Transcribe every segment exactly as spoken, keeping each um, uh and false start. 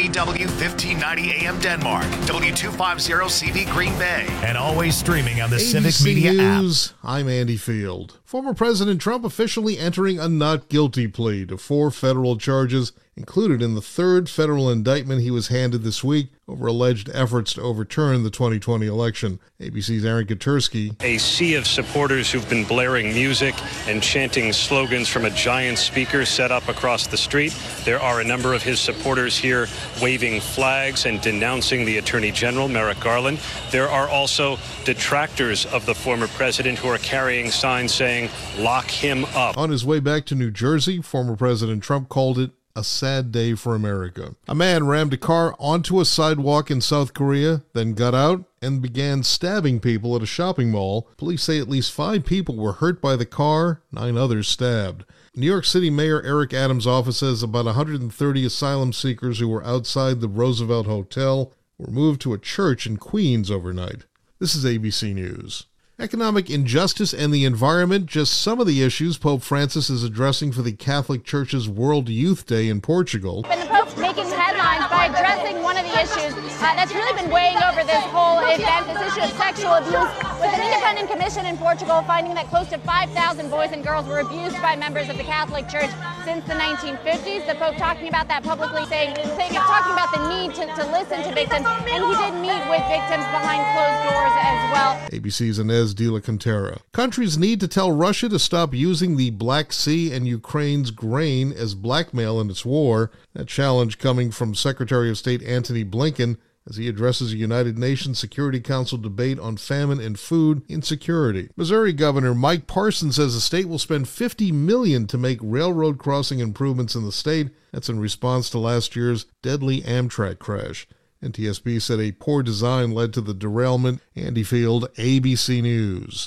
B W fifteen ninety A M Denmark, W two fifty C V Green Bay, and always streaming on the A B C Civic Media News, app. I'm Andy Field. Former President Trump officially entering a not guilty plea to four federal charges included in the third federal indictment he was handed this week over alleged efforts to overturn the twenty twenty election. A B C's Aaron Katersky. A sea of supporters who've been blaring music and chanting slogans from a giant speaker set up across the street. There are a number of his supporters here waving flags and denouncing the Attorney General, Merrick Garland. There are also detractors of the former president who are carrying signs saying, "Lock him up." On his way back to New Jersey, former President Trump called it a sad day for America. A man rammed a car onto a sidewalk in South Korea, then got out and began stabbing people at a shopping mall. Police say at least five people were hurt by the car, nine others stabbed. New York City Mayor Eric Adams' office says about one hundred thirty asylum seekers who were outside the Roosevelt Hotel were moved to a church in Queens overnight. This is A B C News. Economic injustice and the environment, just some of the issues Pope Francis is addressing for the Catholic Church's World Youth Day in Portugal. And the Pope's making headlines by addressing one of the issues uh, that's really been weighing over this whole event, this issue of sexual abuse, with an independent commission in Portugal finding that close to five thousand boys and girls were abused by members of the Catholic Church since the nineteen fifties. The Pope talking about that publicly, saying, saying talking about the need to, to listen to victims, and he did meet with victims behind closed doors as well. A B C's Inez de la Cantera. Countries need to tell Russia to stop using the Black Sea and Ukraine's grain as blackmail in its war. That challenge coming from Secretary of State Antony Blinken as he addresses a United Nations Security Council debate on famine and food insecurity. Missouri Governor Mike Parson says the state will spend fifty million dollars to make railroad crossing improvements in the state. That's in response to last year's deadly Amtrak crash. N T S B said a poor design led to the derailment. Andy Field, A B C News.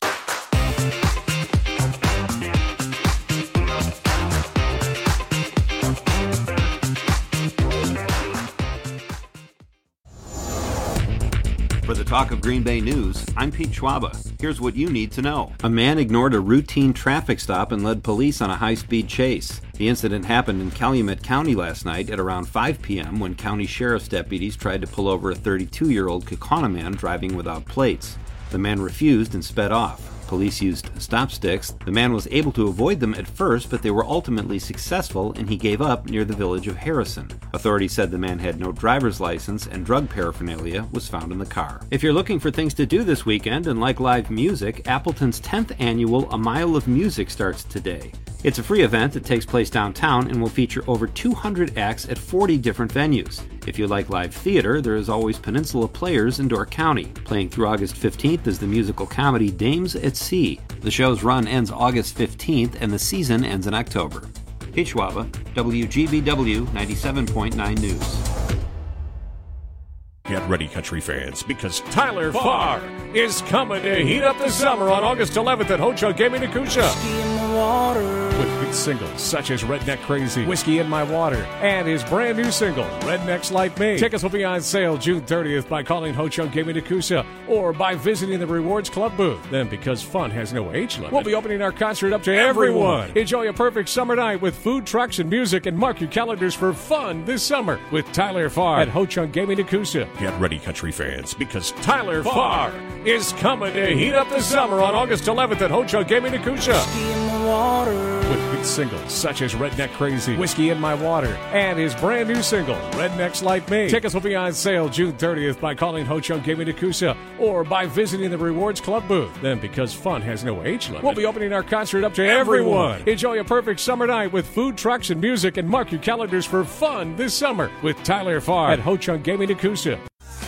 For the Talk of Green Bay News, I'm Pete Schwaba. Here's what you need to know. A man ignored a routine traffic stop and led police on a high-speed chase. The incident happened in Calumet County last night at around five p.m. when county sheriff's deputies tried to pull over a thirty-two-year-old Kaukauna man driving without plates. The man refused and sped off. Police used stop sticks. The man was able to avoid them at first, but they were ultimately successful and he gave up near the village of Harrison. Authorities said the man had no driver's license and drug paraphernalia was found in the car. If you're looking for things to do this weekend and like live music, Appleton's tenth annual A Mile of Music starts today. It's a free event that takes place downtown and will feature over two hundred acts at forty different venues. If you like live theater, there is always Peninsula Players in Door County. Playing through August fifteenth is the musical comedy Dames at Sea. The show's run ends August fifteenth and the season ends in October. Pete Schwaba, W G B W ninety-seven point nine News. Get ready, country fans, because Tyler Farr is coming to heat up the summer on August eleventh at Ho-Chunk Gaming Nakusha. With hit singles such as Redneck Crazy, Whiskey in My Water, and his brand new single, Rednecks Like Me. Tickets will be on sale June thirtieth by calling Ho-Chunk Gaming Nakusha or by visiting the Rewards Club booth. Then, because fun has no age limit, we'll be opening our concert up to everyone. Enjoy a perfect summer night with food trucks and music, and mark your calendars for fun this summer with Tyler Farr at Ho-Chunk Gaming Nakusha. Get ready, country fans, because Tyler Farr is coming to heat up the summer on August eleventh at Ho-Chunk Gaming Nakusha. With hit singles such as Redneck Crazy, Whiskey in My Water, and his brand new single, Rednecks Like Me. Tickets will be on sale June thirtieth by calling Ho-Chunk Gaming Nakusha or by visiting the Rewards Club booth. Then, because fun has no age limit, we'll be opening our concert up to everyone. Enjoy a perfect summer night with food trucks and music, and mark your calendars for fun this summer with Tyler Farr at Ho-Chunk Gaming Nakusha.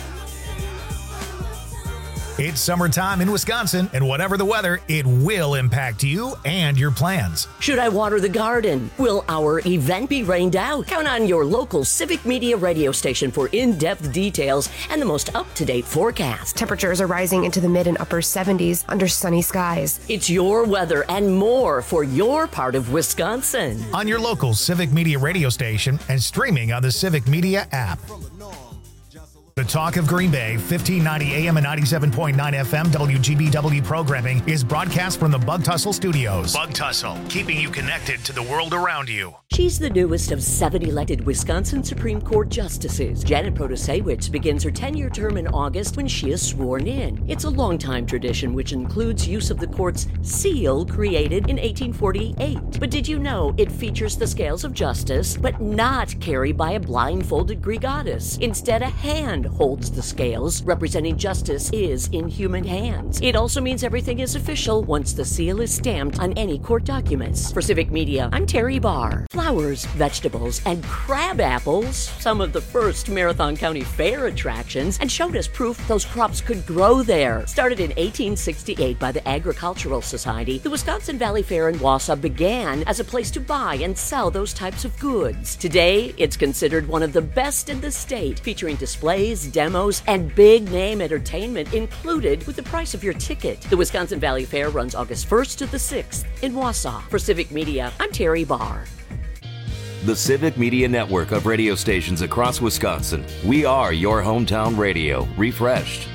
It's summertime in Wisconsin, and whatever the weather, it will impact you and your plans. Should I water the garden? Will our event be rained out? Count on your local Civic Media radio station for in-depth details and the most up-to-date forecast. Temperatures are rising into the mid and upper seventies under sunny skies. It's your weather and more for your part of Wisconsin. On your local Civic Media radio station and streaming on the Civic Media app. The Talk of Green Bay, fifteen ninety A M and ninety-seven point nine F M W G B W programming is broadcast from the Bug Tussle Studios. Bug Tussle, keeping you connected to the world around you. She's the newest of seven elected Wisconsin Supreme Court justices. Janet Protasewicz begins her ten-year term in August when she is sworn in. It's a long-time tradition which includes use of the court's seal created in eighteen forty-eight. But did you know it features the scales of justice, but not carried by a blindfolded Greek goddess? Instead, a hand holds the scales, representing justice is in human hands. It also means everything is official once the seal is stamped on any court documents. For Civic Media, I'm Terry Barr. Flowers, vegetables, and crab apples, some of the first Marathon County Fair attractions, and showed us proof those crops could grow there. Started in eighteen sixty-eight by the Agricultural Society, the Wisconsin Valley Fair in Wausau began as a place to buy and sell those types of goods. Today, it's considered one of the best in the state, featuring displays, demos, and big-name entertainment included with the price of your ticket. The Wisconsin Valley Fair runs August first to the sixth in Wausau. For Civic Media, I'm Terry Barr. The Civic Media Network of radio stations across Wisconsin. We are your hometown radio, refreshed.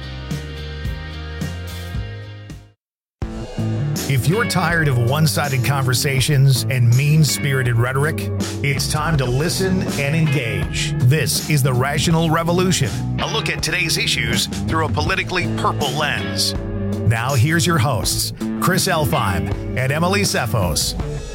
If you're tired of one-sided conversations and mean-spirited rhetoric, it's time to listen and engage. This is The Rational Revolution, a look at today's issues through a politically purple lens. Now here's your hosts, Chris Elfheim and Emily Sefos.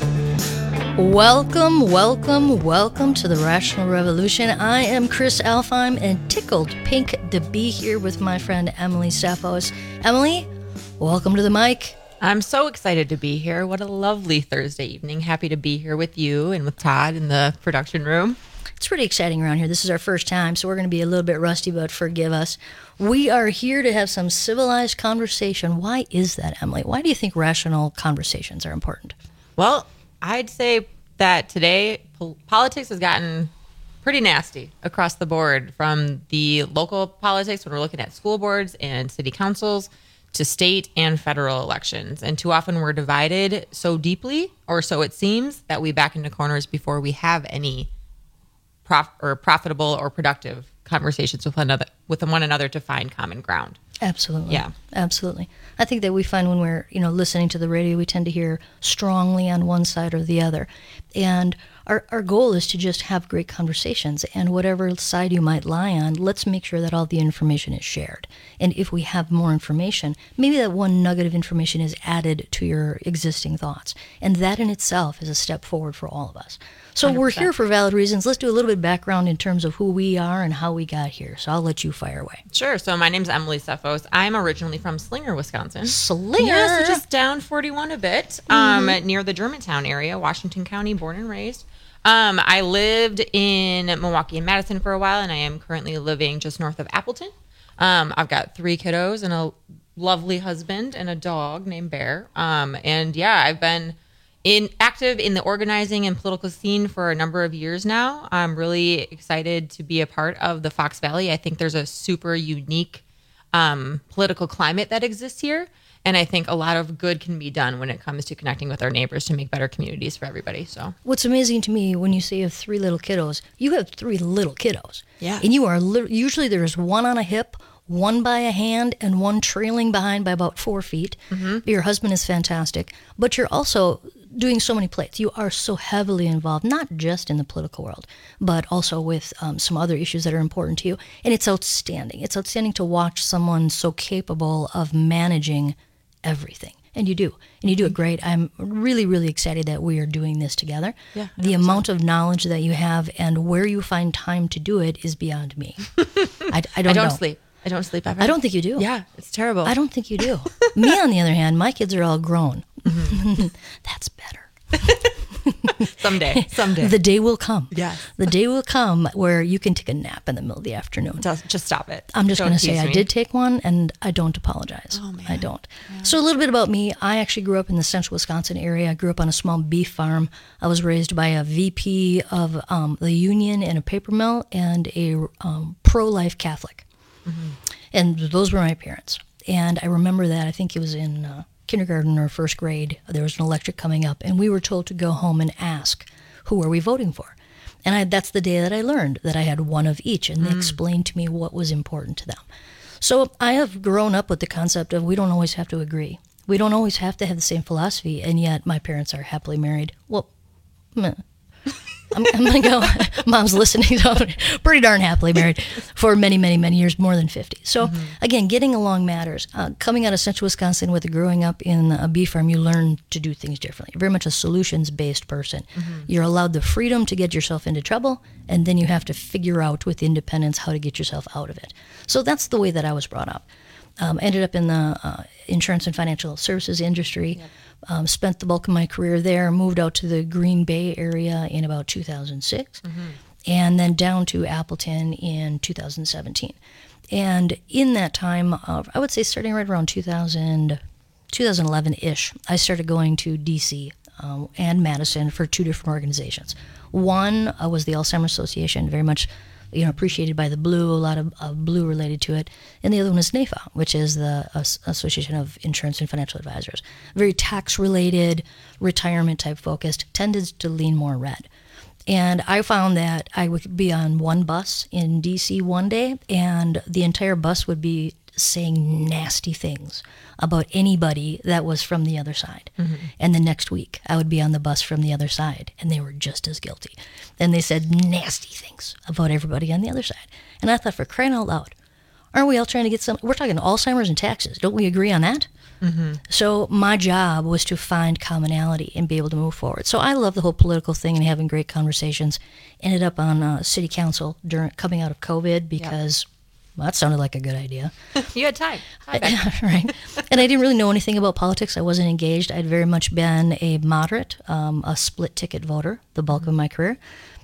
Welcome, welcome, welcome to The Rational Revolution. I am Chris Elfheim and tickled pink to be here with my friend Emily Sefos. Emily, welcome to the mic. I'm so excited to be here. What a lovely Thursday evening. Happy to be here with you and with Todd in the production room. It's pretty exciting around here. This is our first time, so we're going to be a little bit rusty, but forgive us. We are here to have some civilized conversation. Why is that, Emily? Why do you think rational conversations are important? Well, I'd say that today po- politics has gotten pretty nasty across the board, from the local politics when we're looking at school boards and city councils to state and federal elections. And too often we're divided so deeply, or so it seems, that we back into corners before we have any prof- or profitable or productive conversations with one another, with one another to find common ground. Absolutely. Yeah. Absolutely. I think that we find when we're, you know, listening to the radio, we tend to hear strongly on one side or the other. And our, our goal is to just have great conversations. And whatever side you might lie on, let's make sure that all the information is shared. And if we have more information, maybe that one nugget of information is added to your existing thoughts. And that in itself is a step forward for all of us. So one hundred percent. We're here for valid reasons. Let's do a little bit of background in terms of who we are and how we got here. So I'll let you fire away. Sure. So my name's Emily Sefos. I'm originally from Slinger, Wisconsin. Slinger? Yeah, so just down forty-one a bit, um, mm-hmm. near the Germantown area, Washington County, born and raised. Um, I lived in Milwaukee and Madison for a while, and I am currently living just north of Appleton. Um, I've got three kiddos and a lovely husband and a dog named Bear. Um, and yeah, I've been in active in the organizing and political scene for a number of years now. I'm really excited to be a part of the Fox Valley. I think there's a super unique um, political climate that exists here. And I think a lot of good can be done when it comes to connecting with our neighbors to make better communities for everybody. So what's amazing to me when you say you have three little kiddos, you have three little kiddos. Yeah. And you are li- usually there's one on a hip, one by a hand, and one trailing behind by about four feet. Mm-hmm. Your husband is fantastic, but you're also doing so many plates. You are so heavily involved, not just in the political world, but also with um, some other issues that are important to you. And it's outstanding. It's outstanding to watch someone so capable of managing everything. And you do. And you do it great. I'm really, really excited that we are doing this together. Yeah, the amount of knowledge that you have and where you find time to do it is beyond me. I, I don't I don't know. sleep. I don't sleep ever. I don't think you do. Yeah, it's terrible. I don't think you do. Me, on the other hand, my kids are all grown. Mm-hmm. That's better. someday, someday. The day will come. Yes. The day will come where you can take a nap in the middle of the afternoon. Just, just stop it. I'm just going to say me. I did take one, and I don't apologize. Oh, man. I don't. Yeah. So a little bit about me. I actually grew up in the central Wisconsin area. I grew up on a small beef farm. I was raised by a V P of um, the union and a paper mill and a um, pro-life Catholic. Mm-hmm. And those were my parents. And I remember that, I think it was in uh, kindergarten or first grade, there was an electric coming up, and we were told to go home and ask, who are we voting for? And I, that's the day that I learned that I had one of each, and they Mm. explained to me what was important to them. So I have grown up with the concept of we don't always have to agree. We don't always have to have the same philosophy, and yet my parents are happily married. Well, meh. I'm, I'm going to go, Mom's listening, so pretty darn happily married for many, many, many years, more than fifty. So Mm-hmm. again, getting along matters. Uh, coming out of Central Wisconsin with growing up in a bee farm, you learn to do things differently. You're very much a solutions-based person. Mm-hmm. You're allowed the freedom to get yourself into trouble, and then you have to figure out with independence how to get yourself out of it. So that's the way that I was brought up. Um, ended up in the uh, insurance and financial services industry. Yep. Um, spent the bulk of my career there, moved out to the Green Bay area in about two thousand six, mm-hmm. and then down to Appleton in two thousand seventeen. And in that time, uh, I would say starting right around two thousand, twenty eleven-ish, I started going to D C um, and Madison for two different organizations. One uh, was the Alzheimer's Association, very much you know, appreciated by the Blue, a lot of uh, Blue related to it. And the other one is NAIFA, which is the uh, Association of Insurance and Financial Advisors. Very tax-related, retirement-type focused, tended to lean more red. And I found that I would be on one bus in D C one day, and the entire bus would be saying nasty things about anybody that was from the other side. Mm-hmm. And the next week, I would be on the bus from the other side, and they were just as guilty. And they said nasty things about everybody on the other side. And I thought, for crying out loud, aren't we all trying to get some... We're talking Alzheimer's and taxes. Don't we agree on that? Mm-hmm. So my job was to find commonality and be able to move forward. So I love the whole political thing and having great conversations. Ended up on uh, city council during coming out of COVID because... Yep. Well, that sounded like a good idea. You had time. Right. And I didn't really know anything about politics. I wasn't engaged. I'd very much been a moderate, um, a split-ticket voter the bulk mm-hmm. of my career.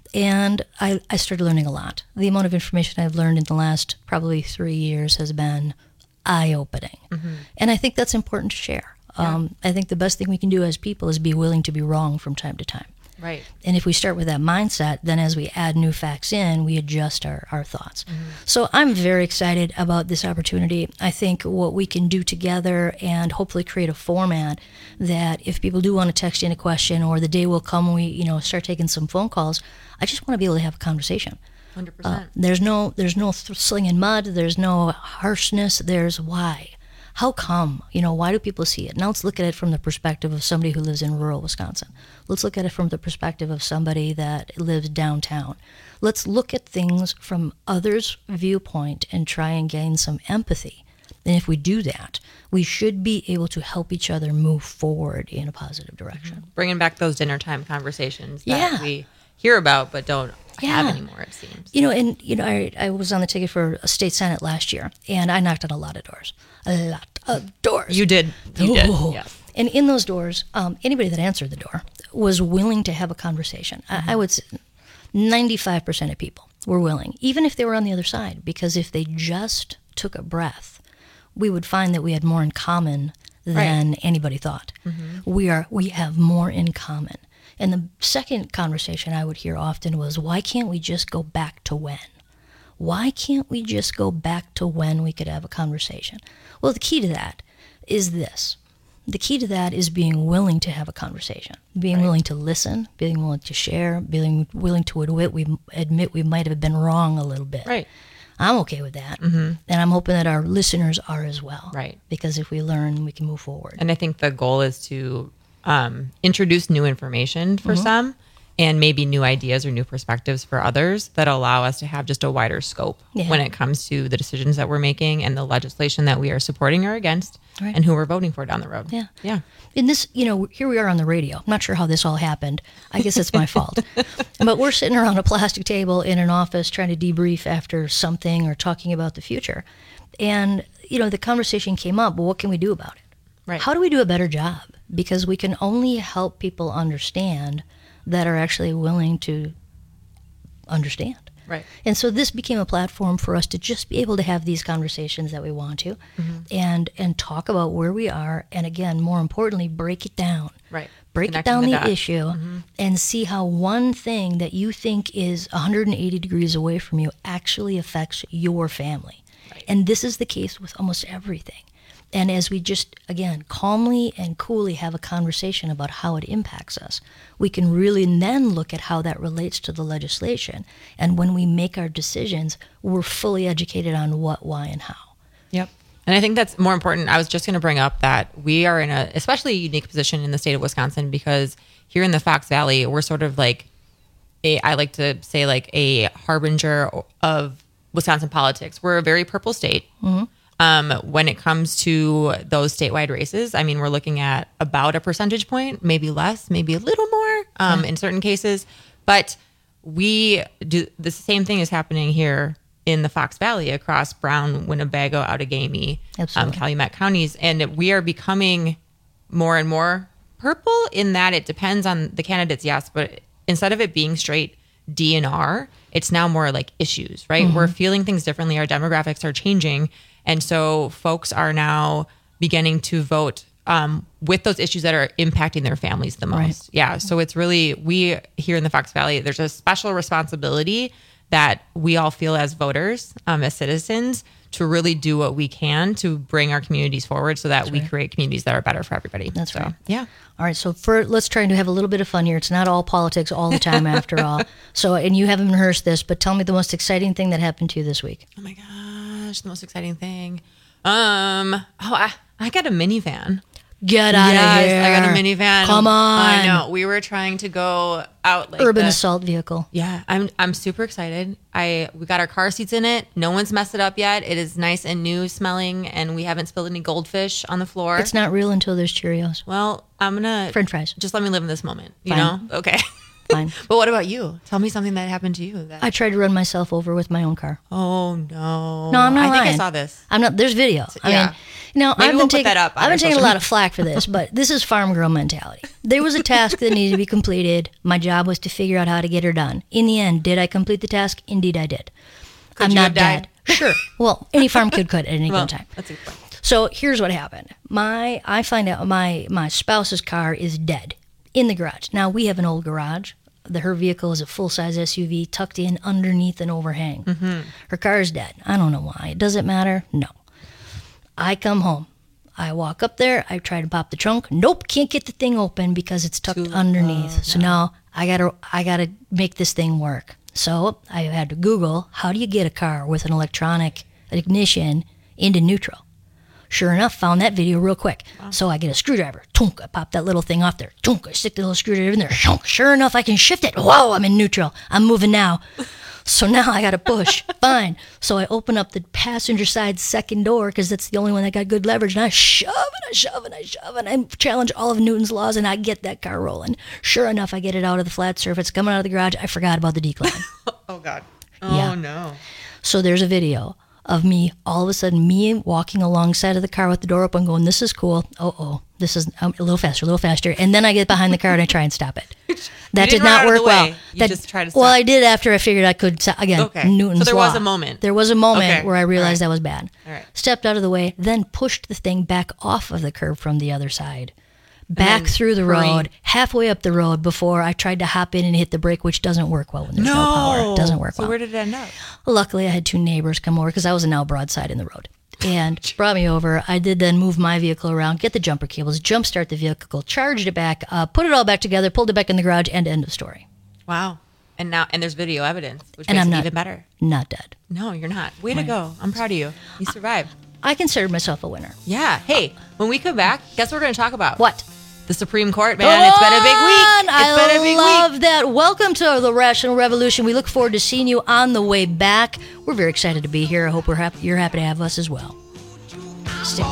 And I, I started learning a lot. The amount of information I've learned in the last probably three years has been eye-opening. Mm-hmm. And I think that's important to share. Yeah. Um, I think the best thing we can do as people is be willing to be wrong from time to time. Right. And if we start with that mindset, then as we add new facts in, we adjust our, our thoughts. Mm-hmm. So I'm very excited about this opportunity. I think what we can do together and hopefully create a format that if people do want to text in a question, or the day will come when we, you know, start taking some phone calls, I just want to be able to have a conversation. one hundred percent. Uh, there's no there's no th- slinging mud. There's no harshness. There's why. How come? You know, why do people see it? Now let's look at it from the perspective of somebody who lives in rural Wisconsin. Let's look at it from the perspective of somebody that lives downtown. Let's look at things from others' viewpoint and try and gain some empathy. And if we do that, we should be able to help each other move forward in a positive direction. Mm-hmm. Bringing back those dinner time conversations that yeah. we hear about but don't yeah. have anymore, it seems. You know, and you know, I, I was on the ticket for a state senate last year, and I knocked on a lot of doors. A lot of doors. You did. You did. Yeah. And in those doors, um, anybody that answered the door was willing to have a conversation. Mm-hmm. I, I would say ninety-five percent of people were willing, even if they were on the other side, because if they just took a breath, we would find that we had more in common than right. anybody thought. Mm-hmm. We are we have more in common. And the second conversation I would hear often was, why can't we just go back to when? Why can't we just go back to when we could have a conversation? Well, the key to that is this. The key to that is being willing to have a conversation, being right. willing to listen, being willing to share, being willing to admit we, admit we might have been wrong a little bit. Right. I'm okay with that. Mm-hmm. And I'm hoping that our listeners are as well. Right. Because if we learn, we can move forward. And I think the goal is to um, introduce new information for mm-hmm. some, and maybe new ideas or new perspectives for others that allow us to have just a wider scope yeah. when it comes to the decisions that we're making and the legislation that we are supporting or against right. and who we're voting for down the road. Yeah. Yeah. In this, you know, here we are on the radio. I'm not sure how this all happened. I guess it's my fault. But we're sitting around a plastic table in an office trying to debrief after something or talking about the future. And, you know, the conversation came up, well, what can we do about it? Right. How do we do a better job? Because we can only help people understand that are actually willing to understand. Right. And so this became a platform for us to just be able to have these conversations that we want to mm-hmm. and and talk about where we are, and again, more importantly, break it down. Right. Break Connecting it down the, the, the issue mm-hmm. and see how one thing that you think is one hundred eighty degrees away from you actually affects your family. Right. And this is the case with almost everything. And as we just, again, calmly and coolly have a conversation about how it impacts us, we can really then look at how that relates to the legislation. And when we make our decisions, we're fully educated on what, why, and how. Yep. And I think that's more important. I was just going to bring up that we are in a especially unique position in the state of Wisconsin, because here in the Fox Valley, we're sort of like a, I like to say like a harbinger of Wisconsin politics. We're a very purple state. Mm-hmm. Um, when it comes to those statewide races, I mean, we're looking at about a percentage point, maybe less, maybe a little more um, yeah. in certain cases. But we do the same thing is happening here in the Fox Valley across Brown, Winnebago, Outagamie, um, Calumet counties. And we are becoming more and more purple in that it depends on the candidates, yes. But instead of it being straight D N R, it's now more like issues, right? Mm-hmm. We're feeling things differently. Our demographics are changing. And so folks are now beginning to vote um, with those issues that are impacting their families the most. Right. Yeah. So it's really, we here in the Fox Valley, there's a special responsibility that we all feel as voters, um, as citizens, to really do what we can to bring our communities forward so that That's we right. create communities that are better for everybody. That's so, right. Yeah. All right. So for let's try to have a little bit of fun here. It's not all politics all the time after all. So, and you haven't rehearsed this, but tell me the most exciting thing that happened to you this week. Oh my gosh. The most exciting thing. Um, oh, I, I got a minivan. Get out yes, of here. I got a minivan. Come on. I know. We were trying to go out like urban the, assault vehicle. Yeah, I'm I'm super excited. I we got our car seats in it. No one's messed it up yet. It is nice and new smelling, and we haven't spilled any goldfish on the floor. It's not real until there's Cheerios. Well, I'm gonna French fries. Just let me live in this moment. You Fine. know? Okay. Fine. But what about you? Tell me something that happened to you. That... I tried to run myself over with my own car. Oh no! No, I'm not I lying. think I saw this. I'm not. There's video. I yeah. mean, you know, Maybe I've we'll been put taking. that up on I've been our taking a social lot media. of flack for this, but this is farm girl mentality. There was a task that needed to be completed. My job was to figure out how to get her done. In the end, did I complete the task? Indeed, I did. Could I'm you not have died? dead. Sure. Well, any farm kid could at any well, given time. That's a good point. So here's what happened. My I find out my my spouse's car is dead in the garage. Now we have an old garage. The, her vehicle is a full-size S U V tucked in underneath an overhang. Mm-hmm. Her car is dead. I don't know why. Does it matter? No. I come home. I walk up there. I try to pop the trunk. Nope, can't get the thing open because it's tucked Too, underneath. uh, so no. now I gotta I gotta make this thing work. So I had to Google, how do you get a car with an electronic ignition into neutral? Sure enough, found that video real quick. Wow. So I get a screwdriver. Tunk, I pop that little thing off there. Tunk, I stick the little screwdriver in there. Shunk. Sure enough, I can shift it. Whoa, I'm in neutral. I'm moving now. So now I got to push. Fine. So I open up the passenger side second door because that's the only one that got good leverage. And I shove and I shove and I shove and I challenge all of Newton's laws and I get that car rolling. Sure enough, I get it out of the flat surface. Coming out of the garage, I forgot about the decline. Oh, God. Oh, yeah. no. So there's a video of me, all of a sudden, me walking alongside of the car with the door open going, this is cool. Oh, oh, this is um, a little faster, a little faster. And then I get behind the car and I try and stop it. That did did not work well. You That, just tried to stop. Well, I did after I figured I could, again, okay. Newton's So there law. was a moment. There was a moment Okay. where I realized All that was bad. All right. Stepped out of the way, then pushed the thing back off of the curb from the other side. Back through the hurry. road, halfway up the road before I tried to hop in and hit the brake, which doesn't work well when there's no, No. power. It doesn't work So well. where did it end up? Luckily, I had two neighbors come over because I was now broadside in the road. And brought me over. I did then move my vehicle around, get the jumper cables, jump start the vehicle, charged it back, uh, put it all back together, pulled it back in the garage, and end of story. Wow. And now, and there's video evidence, which And makes I'm it not, even better. Not dead. No, you're not. Way to Right. go. I'm proud of you. You survived. I considered myself a winner. Yeah. Hey, when we come back, guess what we're going to talk about? What? The Supreme Court, man. It's been a big week. It's I been a big love week. that. Welcome to the Rational Revolution. We look forward to seeing you on the way back. We're very excited to be here. I hope we're happy, you're happy to have us as well. Stay.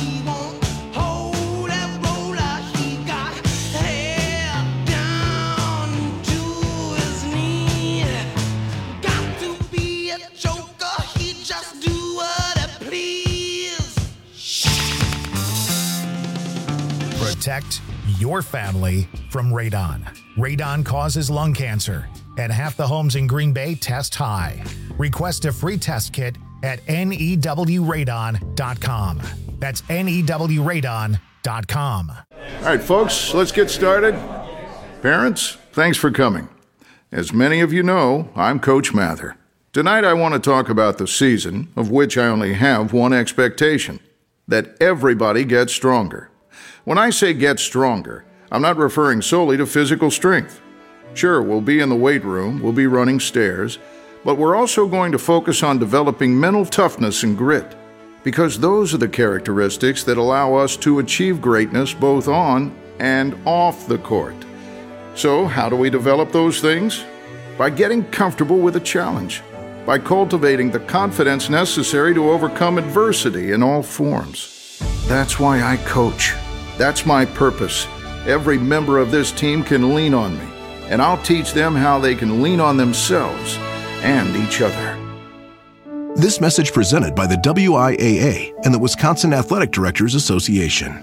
Protect your family from radon. Radon causes lung cancer, and half the homes in Green Bay test high. Request a free test kit at N E W radon dot com. That's N E W radon dot com. All right, folks, let's get started. Parents, thanks for coming. As many of you know, I'm Coach Mather. Tonight I want to talk about the season, of which I only have one expectation: that everybody gets stronger. When I say get stronger, I'm not referring solely to physical strength. Sure, we'll be in the weight room, we'll be running stairs, but we're also going to focus on developing mental toughness and grit, because those are the characteristics that allow us to achieve greatness both on and off the court. So, how do we develop those things? By getting comfortable with a challenge, by cultivating the confidence necessary to overcome adversity in all forms. That's why I coach. That's my purpose. Every member of this team can lean on me, and I'll teach them how they can lean on themselves and each other. This message presented by the W I A A and the Wisconsin Athletic Directors Association.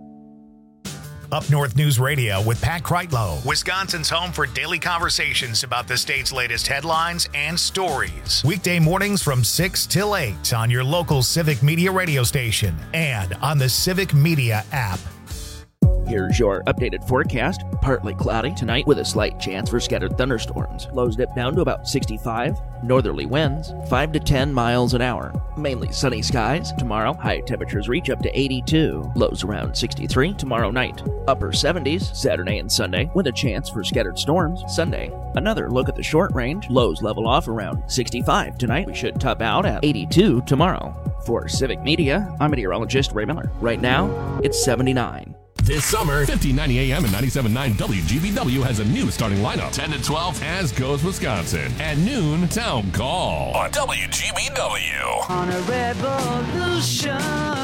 Up North News Radio with Pat Kreitlow, Wisconsin's home for daily conversations about the state's latest headlines and stories. Weekday mornings from six till eight on your local Civic Media radio station and on the Civic Media app. Here's your updated forecast. Partly cloudy tonight with a slight chance for scattered thunderstorms. Lows dip down to about sixty-five. Northerly winds, five to ten miles an hour. Mainly sunny skies. Tomorrow, high temperatures reach up to eighty-two. Lows around sixty-three tomorrow night. Upper seventies Saturday and Sunday with a chance for scattered storms. Sunday, another look at the short range. Lows level off around sixty-five tonight. We should top out at eighty-two tomorrow. For Civic Media, I'm meteorologist Ray Miller. Right now, it's seventy-nine. This summer, fifteen ninety A M and ninety-seven point nine W G B W has a new starting lineup. ten to twelve, As Goes Wisconsin. At noon, Town Call on W G B W. On a revolution,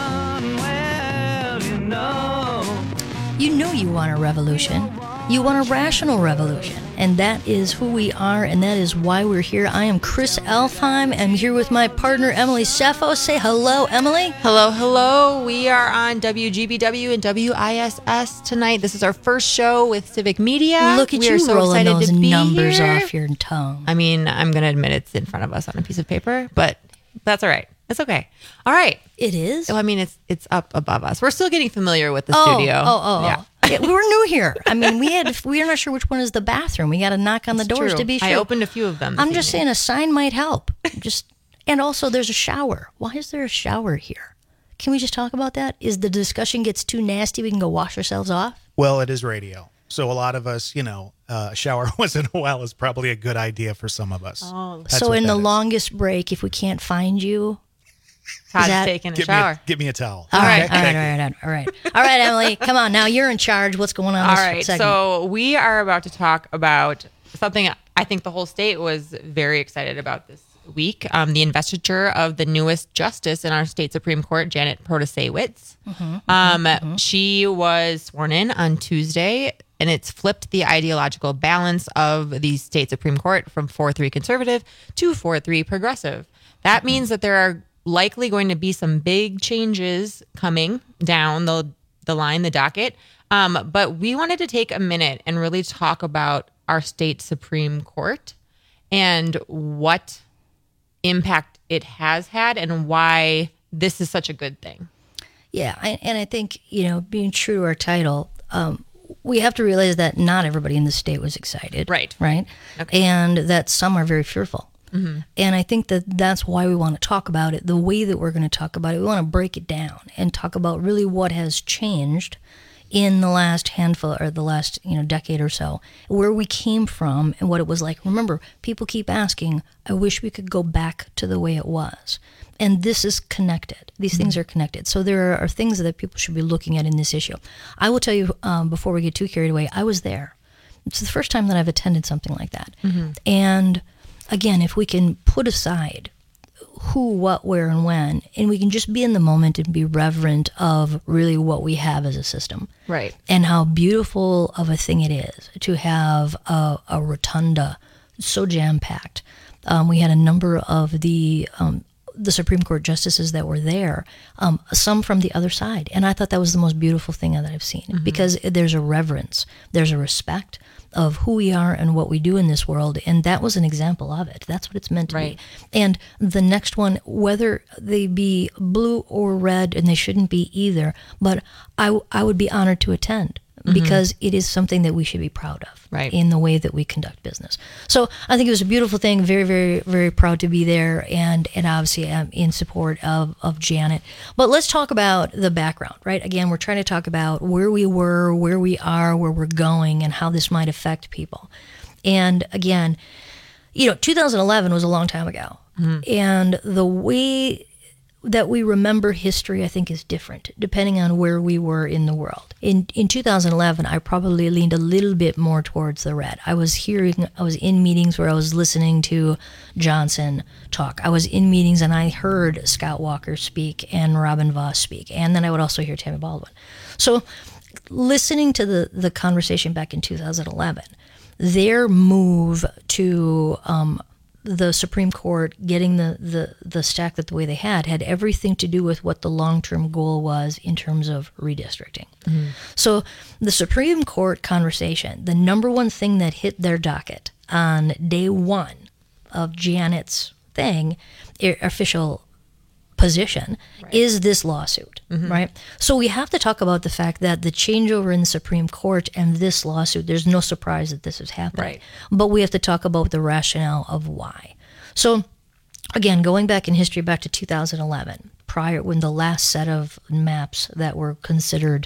well, you know. You know you want a revolution. You want a rational revolution. And that is who we are, and that is why we're here. I am Chris Elfheim. I'm here with my partner, Emily Seffo. Say hello, Emily. Hello, hello. We are on W G B W and W I S S tonight. This is our first show with Civic Media. Look at we you are so rolling excited those to be numbers here. off your tongue. I mean, I'm going to admit it's in front of us on a piece of paper, but that's all right. It's okay. All right. It is? Well, I mean, it's it's up above us. We're still getting familiar with the oh, studio. Oh, oh, yeah. oh. Yeah, we were new here. I mean, we had we are not sure which one is the bathroom. We got to knock on the It's doors true. to be sure. I opened a few of them. I'm just saying a sign might help. Just and also there's a shower. Why is there a shower here? Can we just talk about that? Is the discussion gets too nasty, we can go wash ourselves off? Well, it is radio. So a lot of us, you know, uh, a shower once in a while is probably a good idea for some of us. Oh, That's so what in the that is. longest break, if we can't find you, Todd's that- taking a Give me shower. a, give me a towel. all right, Okay? all right, Thank all you. right, all right, all right, all right, Emily, come on now. You're in charge. What's going on? All this right. segment? So we are about to talk about something I think the whole state was very excited about this week. Um, the investiture of the newest justice in our state Supreme Court, Janet Protasewicz. Mm-hmm, Um, mm-hmm. She was sworn in on Tuesday, and it's flipped the ideological balance of the state Supreme Court from four three conservative to four three progressive. That means that there are likely going to be some big changes coming down the the line, the docket. Um, but we wanted to take a minute and really talk about our state Supreme Court and what impact it has had and why this is such a good thing. Yeah, I, and I think, you know, being true to our title, um, we have to realize that not everybody in the state was excited. Right. Right? Okay. And that some are very fearful. Mm-hmm. And I think that that's why we want to talk about it the way that we're going to talk about it. We want to break it down and talk about really what has changed in the last handful or the last, you know, decade or so, where we came from and what it was like. Remember, people keep asking, I wish we could go back to the way it was. And this is connected. These things are connected. So there are things that people should be looking at in this issue. I will tell you, um, before we get too carried away, I was there. It's the first time that I've attended something like that. Mm-hmm. And again, if we can put aside who, what, where, and when, and we can just be in the moment and be reverent of really what we have as a system. Right. And how beautiful of a thing it is to have a, a rotunda so jam-packed. Um, we had a number of the um, the Supreme Court justices that were there, um, some from the other side. And I thought that was the most beautiful thing that I've seen, Mm-hmm. because there's a reverence, there's a respect of who we are and what we do in this world. And that was an example of it. That's what it's meant to Right. be. And the next one, whether they be blue or red, and they shouldn't be either, but I, I would be honored to attend. mm-hmm. because it is something that we should be proud of right. in the way that we conduct business. So I think it was a beautiful thing. Very, very, very proud to be there, and and obviously I'm in support of, of Janet. But let's talk about the background, right? Again, we're trying to talk about where we were, where we are, where we're going, and how this might affect people. And again, you know, two thousand eleven was a long time ago. Mm-hmm. And the way that we remember history, I think, is different depending on where we were in the world. In in two thousand eleven, I probably leaned a little bit more towards the red. I was hearing, I was in meetings where I was listening to Johnson talk. I was in meetings and I heard Scott Walker speak and Robin Vos speak. And then I would also hear Tammy Baldwin. So listening to the, the conversation back in two thousand eleven, their move to um, the Supreme Court getting the, the, the stack that the way they had had everything to do with what the long-term goal was in terms of redistricting. Mm-hmm. So the Supreme Court conversation, the number one thing that hit their docket on day one of Janet's thing, official position, right. is this lawsuit, mm-hmm. right? So we have to talk about the fact that the changeover in the Supreme Court and this lawsuit, there's no surprise that this is happening. Right. But we have to talk about the rationale of why. So again, going back in history, back to two thousand eleven, prior, when the last set of maps that were considered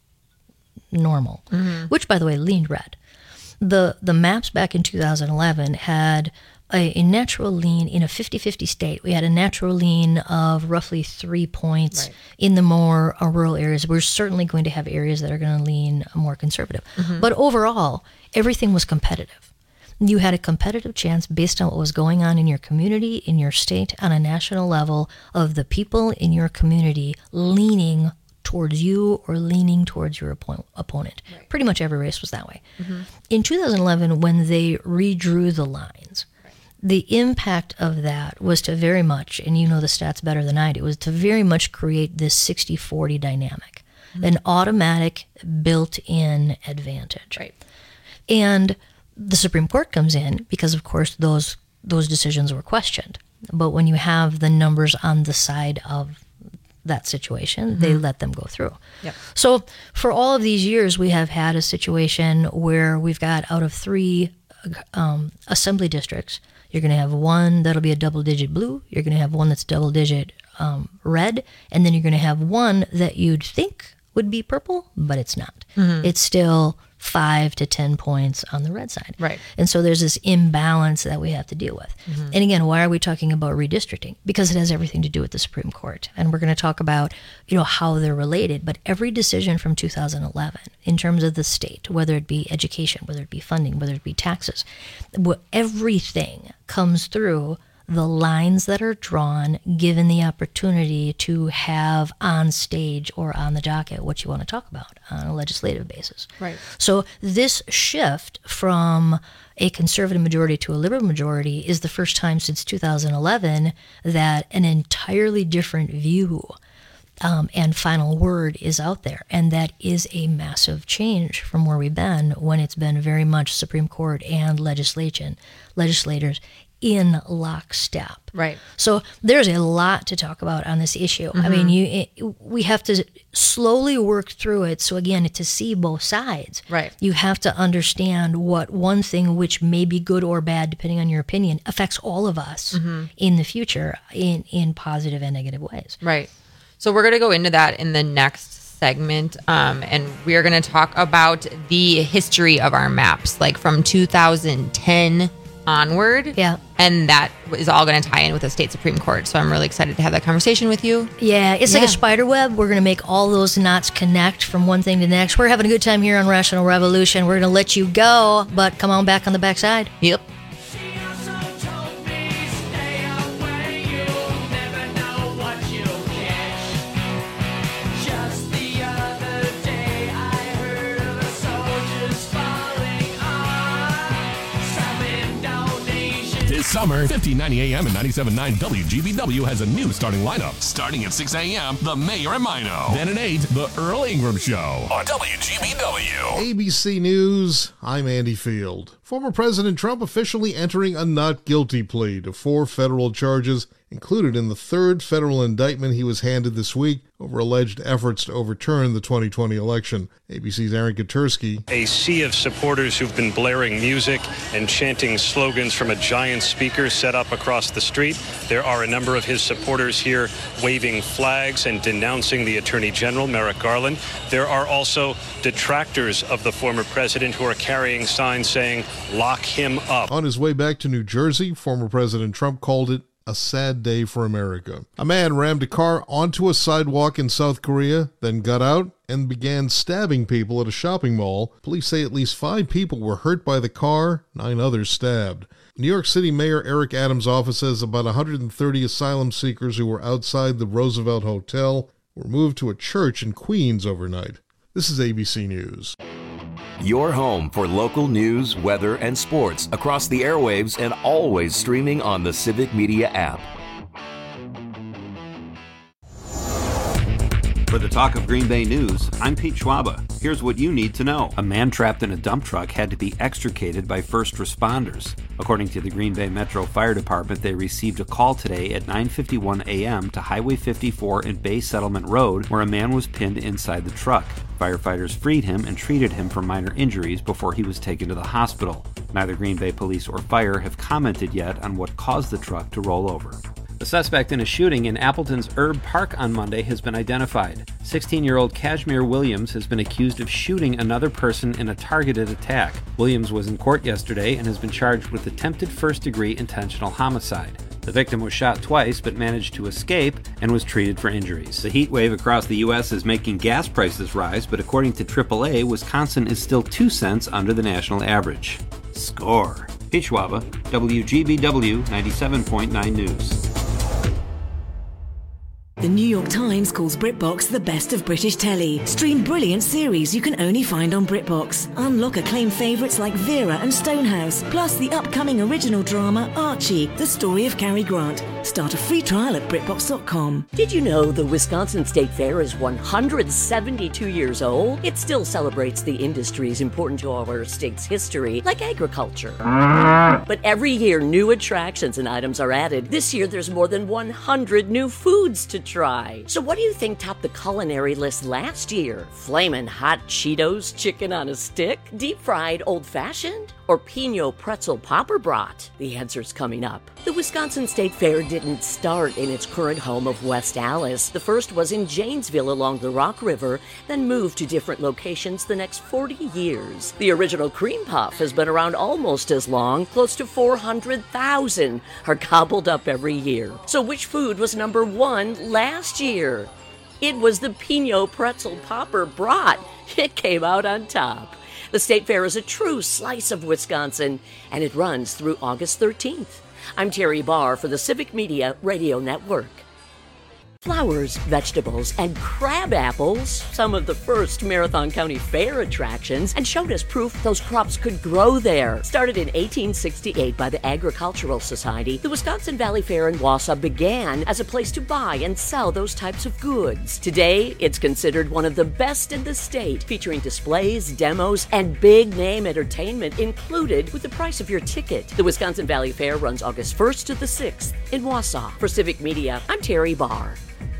normal, mm-hmm. which by the way, leaned red. The, the maps back in two thousand eleven had A, a natural lean in a fifty-fifty state. We had a natural lean of roughly three points right. in the more uh, rural areas. We're certainly going to have areas that are going to lean more conservative. Mm-hmm. But overall, everything was competitive. You had a competitive chance based on what was going on in your community, in your state, on a national level, of the people in your community leaning towards you or leaning towards your oppo- opponent. Right. Pretty much every race was that way. Mm-hmm. In two thousand eleven, when they redrew the lines, the impact of that was to very much, and you know the stats better than I do, was to very much create this sixty forty dynamic, mm-hmm. an automatic built-in advantage. Right. And the Supreme Court comes in because, of course, those those decisions were questioned. But when you have the numbers on the side of that situation, mm-hmm. they let them go through. Yep. So for all of these years, we have had a situation where we've got out of three um, assembly districts, you're going to have one that'll be a double-digit blue, you're going to have one that's double-digit um, red, and then you're going to have one that you'd think would be purple, but it's not. Mm-hmm. It's still five to ten points on the red side. Right. And so there's this imbalance that we have to deal with. Mm-hmm. And again, why are we talking about redistricting? Because it has everything to do with the Supreme Court. And we're going to talk about, you know, how they're related. But every decision from two thousand eleven, in terms of the state, whether it be education, whether it be funding, whether it be taxes, everything comes through the lines that are drawn, given the opportunity to have on stage or on the docket what you want to talk about on a legislative basis. Right. So this shift from a conservative majority to a liberal majority is the first time since two thousand eleven that an entirely different view um, and final word is out there. And that is a massive change from where we've been when it's been very much Supreme Court and legislation, legislators in lockstep. Right. So there's a lot to talk about on this issue. Mm-hmm. I mean, you it, we have to slowly work through it. So again, to see both sides, right, you have to understand what one thing, which may be good or bad, depending on your opinion, affects all of us mm-hmm. in the future in, in positive and negative ways. Right. So we're going to go into that in the next segment, um, and we're going to talk about the history of our maps, like from two thousand ten onward. Yeah. And that is all going to tie in with the state Supreme Court. So I'm really excited to have that conversation with you. Yeah, it's yeah. like a spider web. We're going to make all those knots connect from one thing to the next. We're having a good time here on Rational Revolution. We're going to let you go, but come on back on the backside. Yep. Summer, fifteen ninety A M and ninety-seven point nine W G B W has a new starting lineup. Starting at six A M, The Mayor and Mino. Then at eight, The Earl Ingram Show on W G B W. A B C News, I'm Andy Field. Former President Trump officially entering a not guilty plea to four federal charges included in the third federal indictment he was handed this week over alleged efforts to overturn the twenty twenty election. A B C's Aaron Katursky. A sea of supporters who've been blaring music and chanting slogans from a giant speaker set up across the street. There are a number of his supporters here waving flags and denouncing the Attorney General, Merrick Garland. There are also detractors of the former president who are carrying signs saying, "Lock him up." On his way back to New Jersey, former President Trump called it a sad day for America. A man rammed a car onto a sidewalk in South Korea, then got out and began stabbing people at a shopping mall. Police say at least five people were hurt by the car, nine others stabbed. New York City Mayor Eric Adams' office says about one hundred thirty asylum seekers who were outside the Roosevelt Hotel were moved to a church in Queens overnight. This is A B C News. Your home for local news, weather, and sports across the airwaves and always streaming on the Civic Media app. For the Talk of Green Bay News, I'm Pete Schwaba. Here's what you need to know. A man trapped in a dump truck had to be extricated by first responders. According to the Green Bay Metro Fire Department, they received a call today at nine fifty-one a.m. to Highway fifty-four and Bay Settlement Road, where a man was pinned inside the truck. Firefighters freed him and treated him for minor injuries before he was taken to the hospital. Neither Green Bay police or fire have commented yet on what caused the truck to roll over. The suspect in a shooting in Appleton's Herb Park on Monday has been identified. sixteen-year-old Kashmir Williams has been accused of shooting another person in a targeted attack. Williams was in court yesterday and has been charged with attempted first-degree intentional homicide. The victim was shot twice but managed to escape and was treated for injuries. The heat wave across the U S is making gas prices rise, but according to triple A, Wisconsin is still two cents under the national average. Score. Pete Schwaba, W G B W ninety-seven point nine News. The New York Times calls BritBox the best of British telly. Stream brilliant series you can only find on BritBox. Unlock acclaimed favourites like Vera and Stonehouse, plus the upcoming original drama Archie, the story of Cary Grant. Start a free trial at Britbox dot com. Did you know the Wisconsin State Fair is one hundred seventy-two years old? It still celebrates the industries important to our state's history, like agriculture. But every year, new attractions and items are added. This year, there's more than one hundred new foods to try. So what do you think topped the culinary list last year? Flamin' hot Cheetos chicken on a stick? Deep-fried old-fashioned? Or Pinot pretzel popper brat? The answer's coming up. The Wisconsin State Fair didn't start in its current home of West Allis. The first was in Janesville along the Rock River, then moved to different locations the next forty years. The original cream puff has been around almost as long. Close to four hundred thousand are gobbled up every year. So which food was number one last year? It was the Pinot pretzel popper brat. It came out on top. The State Fair is a true slice of Wisconsin, and it runs through August thirteenth. I'm Terry Barr for the Civic Media Radio Network. Flowers, vegetables, and crab apples, some of the first Marathon County Fair attractions, and showed us proof those crops could grow there. Started in eighteen sixty-eight by the Agricultural Society, the Wisconsin Valley Fair in Wausau began as a place to buy and sell those types of goods. Today, it's considered one of the best in the state, featuring displays, demos, and big-name entertainment included with the price of your ticket. The Wisconsin Valley Fair runs August first to the sixth in Wausau. For Civic Media, I'm Terry Barr.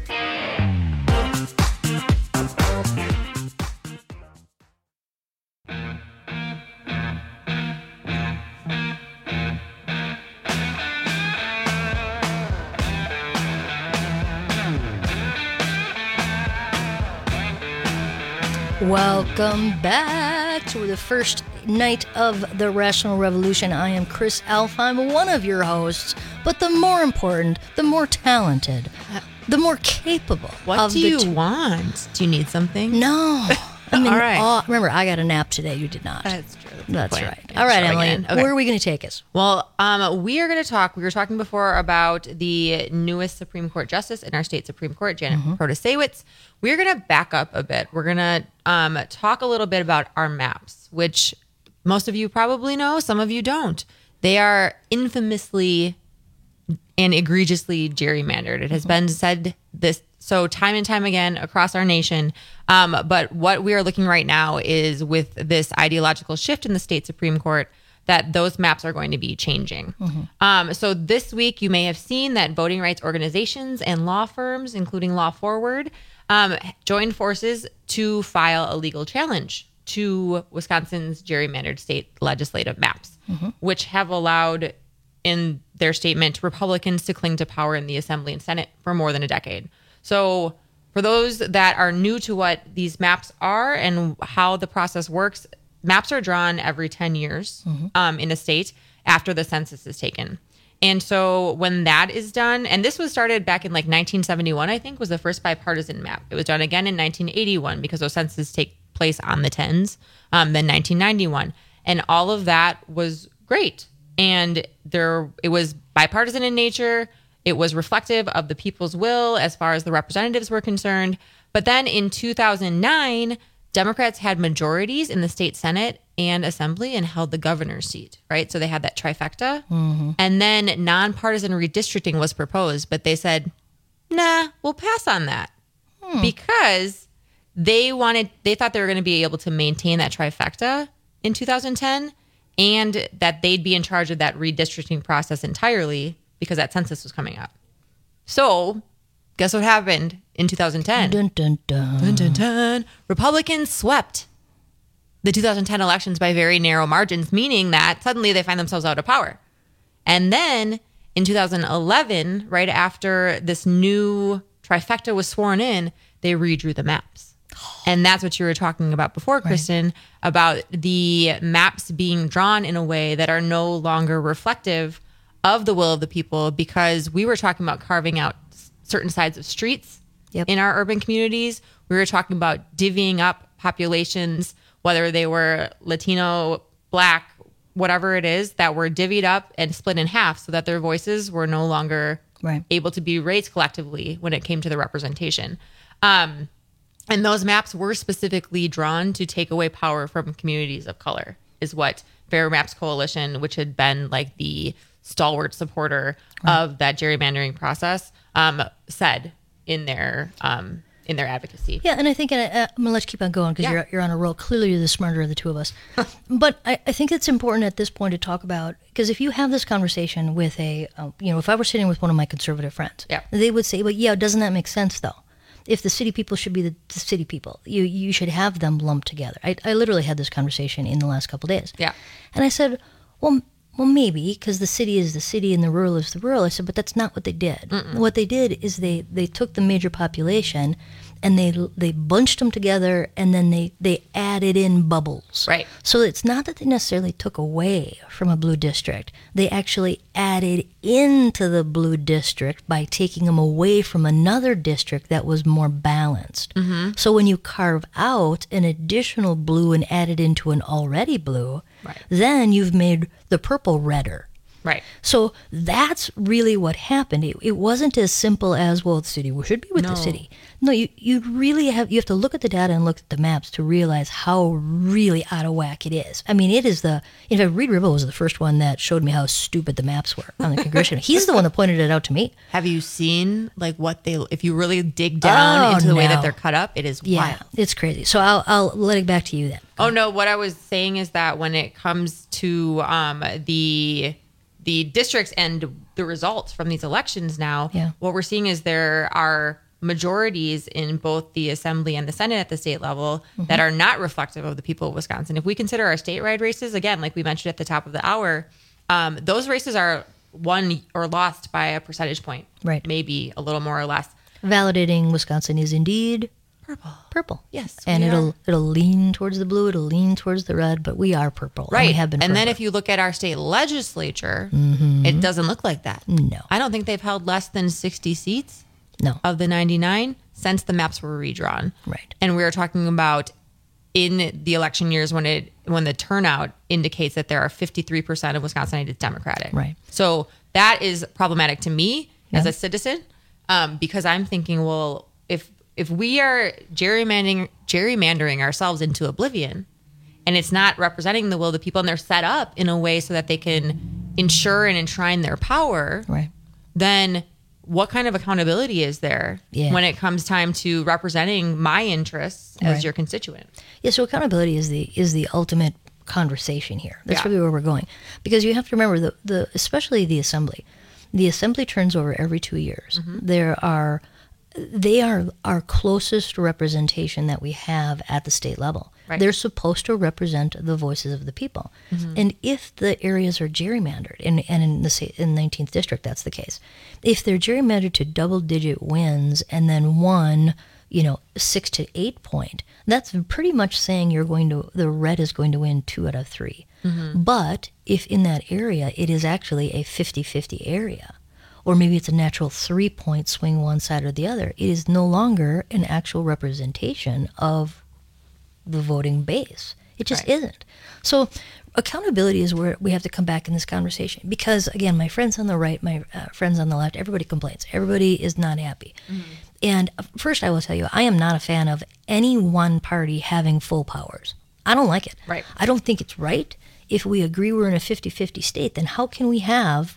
Welcome back to the first night of the Rational Revolution. I am Chris Elf. I'm one of your hosts, but the more important, the more talented, the more capable. What of do the you t- want? Do you need something? No. I mean, All right. aw- remember, I got a nap today. You did not. That's true. That's Point. right. Yeah, All right, showing Emily. in. Okay. Where are we going to take us? Well, um, we are going to talk. We were talking before about the newest Supreme Court justice in our state Supreme Court, Janet Mm-hmm. Protasiewicz. We're going to back up a bit. We're going to um, talk a little bit about our maps, which most of you probably know. Some of you don't. They are infamously and egregiously gerrymandered. It has been said this so time and time again across our nation. Um, but what we are looking right now is with this ideological shift in the state Supreme Court, that those maps are going to be changing. Mm-hmm. Um, so this week, you may have seen that voting rights organizations and law firms, including Law Forward, um, joined forces to file a legal challenge to Wisconsin's gerrymandered state legislative maps, Mhm. which have allowed, in their statement, Republicans to cling to power in the Assembly and Senate for more than a decade. So for those that are new to what these maps are and how the process works, maps are drawn every ten years Mhm. um, in a state after the census is taken. And so when that is done, and this was started back in like nineteen seventy-one, I think, was the first bipartisan map. It was done again in nineteen eighty-one because those censuses take place on the tens, um, then nineteen ninety-one. And all of that was great. And there, it was bipartisan in nature. It was reflective of the people's will as far as the representatives were concerned. But then in two thousand nine, Democrats had majorities in the state Senate and Assembly and held the governor's seat, right? So they had that trifecta. Mhm. And then nonpartisan redistricting was proposed, but they said, nah, we'll pass on that Hmm. because they wanted, they thought they were going to be able to maintain that trifecta in two thousand ten and that they'd be in charge of that redistricting process entirely because that census was coming up. So guess what happened in two thousand ten? Dun, dun, dun. Dun, dun, dun. Republicans swept the two thousand ten elections by very narrow margins, meaning that suddenly they find themselves out of power. And then in two thousand eleven, right after this new trifecta was sworn in, they redrew the maps. And that's what you were talking about before, Kristen, right, about the maps being drawn in a way that are no longer reflective of the will of the people, because we were talking about carving out certain sides of streets Yep. in our urban communities. We were talking about divvying up populations, whether they were Latino, Black, whatever it is, that were divvied up and split in half so that their voices were no longer Right. able to be raised collectively when it came to the representation. Um, and those maps were specifically drawn to take away power from communities of color, is what Fair Maps Coalition, which had been like the stalwart supporter Right. of that gerrymandering process, um, said in their um, in their advocacy. Yeah, and I think, and I, I'm going to let you keep on going because Yeah. you're, you're on a roll. Clearly, you're the smarter of the two of us. But I, I think it's important at this point to talk about, because if you have this conversation with a, uh, you know, if I were sitting with one of my conservative friends, Yeah. they would say, well, yeah, doesn't that make sense, though? If the city people should be the, the city people, you you should have them lumped together. I, I literally had this conversation in the last couple of days. Yeah. And I said, well, well, maybe, because the city is the city and the rural is the rural. I said, but that's not what they did. Mm-mm. What they did is they, they took the major population and they they bunched them together, and then they, they added in bubbles. Right. So it's not that they necessarily took away from a blue district. They actually added into the blue district by taking them away from another district that was more balanced. Mhm. So when you carve out an additional blue and add it into an already blue, Right. then you've made the purple redder. Right. So that's really what happened. It, it wasn't as simple as, well, the city should be with No. the city. No, you you really have you have to look at the data and look at the maps to realize how really out of whack it is. I mean, it is the, in fact, Reed Ribble was the first one that showed me how stupid the maps were on the congressional. He's the one that pointed it out to me. Have you seen like what they, if you really dig down Oh, into the way that no. they're cut up, it is Yeah, wild. it's crazy. So I'll I'll let it back to you then. Oh no, what I was saying is that when it comes to um, the the districts and the results from these elections now, Yeah. what we're seeing is there are majorities in both the Assembly and the Senate at the state level Mhm. that are not reflective of the people of Wisconsin. If we consider our statewide races, again, like we mentioned at the top of the hour, um, those races are won or lost by a percentage point, Right. maybe a little more or less. Validating Wisconsin is indeed purple. Purple. Yes. And we it'll are. it'll lean towards the blue, it'll lean towards the red, but we are purple. And Right. we have been And then forever. if you look at our state legislature, Mhm. it doesn't look like that. No. I don't think they've held less than sixty seats No. of the ninety-nine since the maps were redrawn. Right. And we were talking about in the election years when it when the turnout indicates that there are fifty-three percent of Wisconsinites Democratic. Right. So that is problematic to me as Yeah. a citizen, um, because I'm thinking, well, if if we are gerrymandering gerrymandering ourselves into oblivion, and it's not representing the will of the people, and they're set up in a way so that they can ensure and enshrine their power, Right. then what kind of accountability is there Yeah. when it comes time to representing my interests as Right. your constituent? Yeah, so accountability is the is the ultimate conversation here. That's Yeah. really where we're going. Because you have to remember, the, the especially the assembly. The assembly turns over every two years. Mm-hmm. There are, they are our closest representation that we have at the state level. Right. They're supposed to represent the voices of the people. Mhm. And if the areas are gerrymandered, and, and in the sa- in nineteenth district that's the case, if they're gerrymandered to double-digit wins and then one, you know, six to eight point, that's pretty much saying you're going to, the red is going to win two out of three. Mhm. But if in that area it is actually a fifty-fifty area, or maybe it's a natural three-point swing one side or the other, it is no longer an actual representation of the voting base. It just Right. isn't. So accountability is where we have to come back in this conversation, because again, my friends on the right, my uh, friends on the left, everybody complains. Everybody is not happy. And first I will tell you, I am not a fan of any one party having full powers. I don't like it. Right. I don't think it's right. If we agree we're in a fifty-fifty state, then how can we have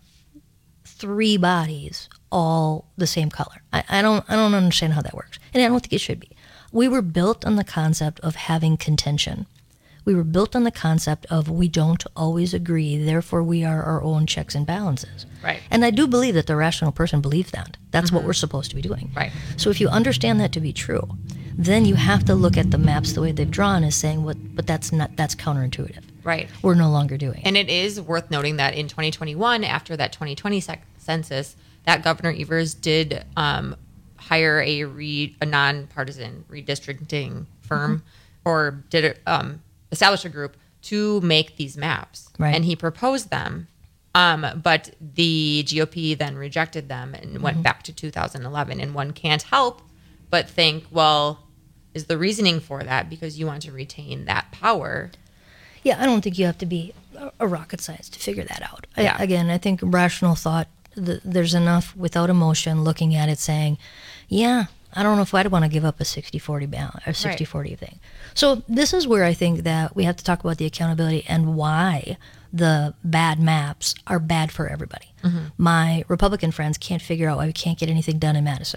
three bodies all the same color? I, I don't I don't understand how that works. And I don't think it should be. We were built on the concept of having contention. We were built on the concept of we don't always agree, therefore we are our own checks and balances. Right. And I do believe that the rational person believes that. That's what Mhm. we're supposed to be doing. Right. So if you understand that to be true, then you have to look at the maps the way they've drawn as saying, what, but that's not that's counterintuitive. Right. We're no longer doing it. And it is worth noting that in twenty twenty-one, after that twenty twenty sec- census, that Governor Evers did um, hire a re- a nonpartisan redistricting firm, Mm-hmm. or did it, um, establish a group to make these maps. Right. And he proposed them, um, but the G O P then rejected them and went Mhm. back to two thousand eleven. And one can't help but think, well, is the reasoning for that because you want to retain that power? Yeah, I don't think you have to be a- a rocket scientist to figure that out. I, Yeah. Again, I think rational thought, th- there's enough without emotion looking at it saying, yeah, I don't know if I'd want to give up a sixty forty balance or sixty forty thing. So this is where I think that we have to talk about the accountability and why the bad maps are bad for everybody. Mhm. My Republican friends can't figure out why we can't get anything done in Madison.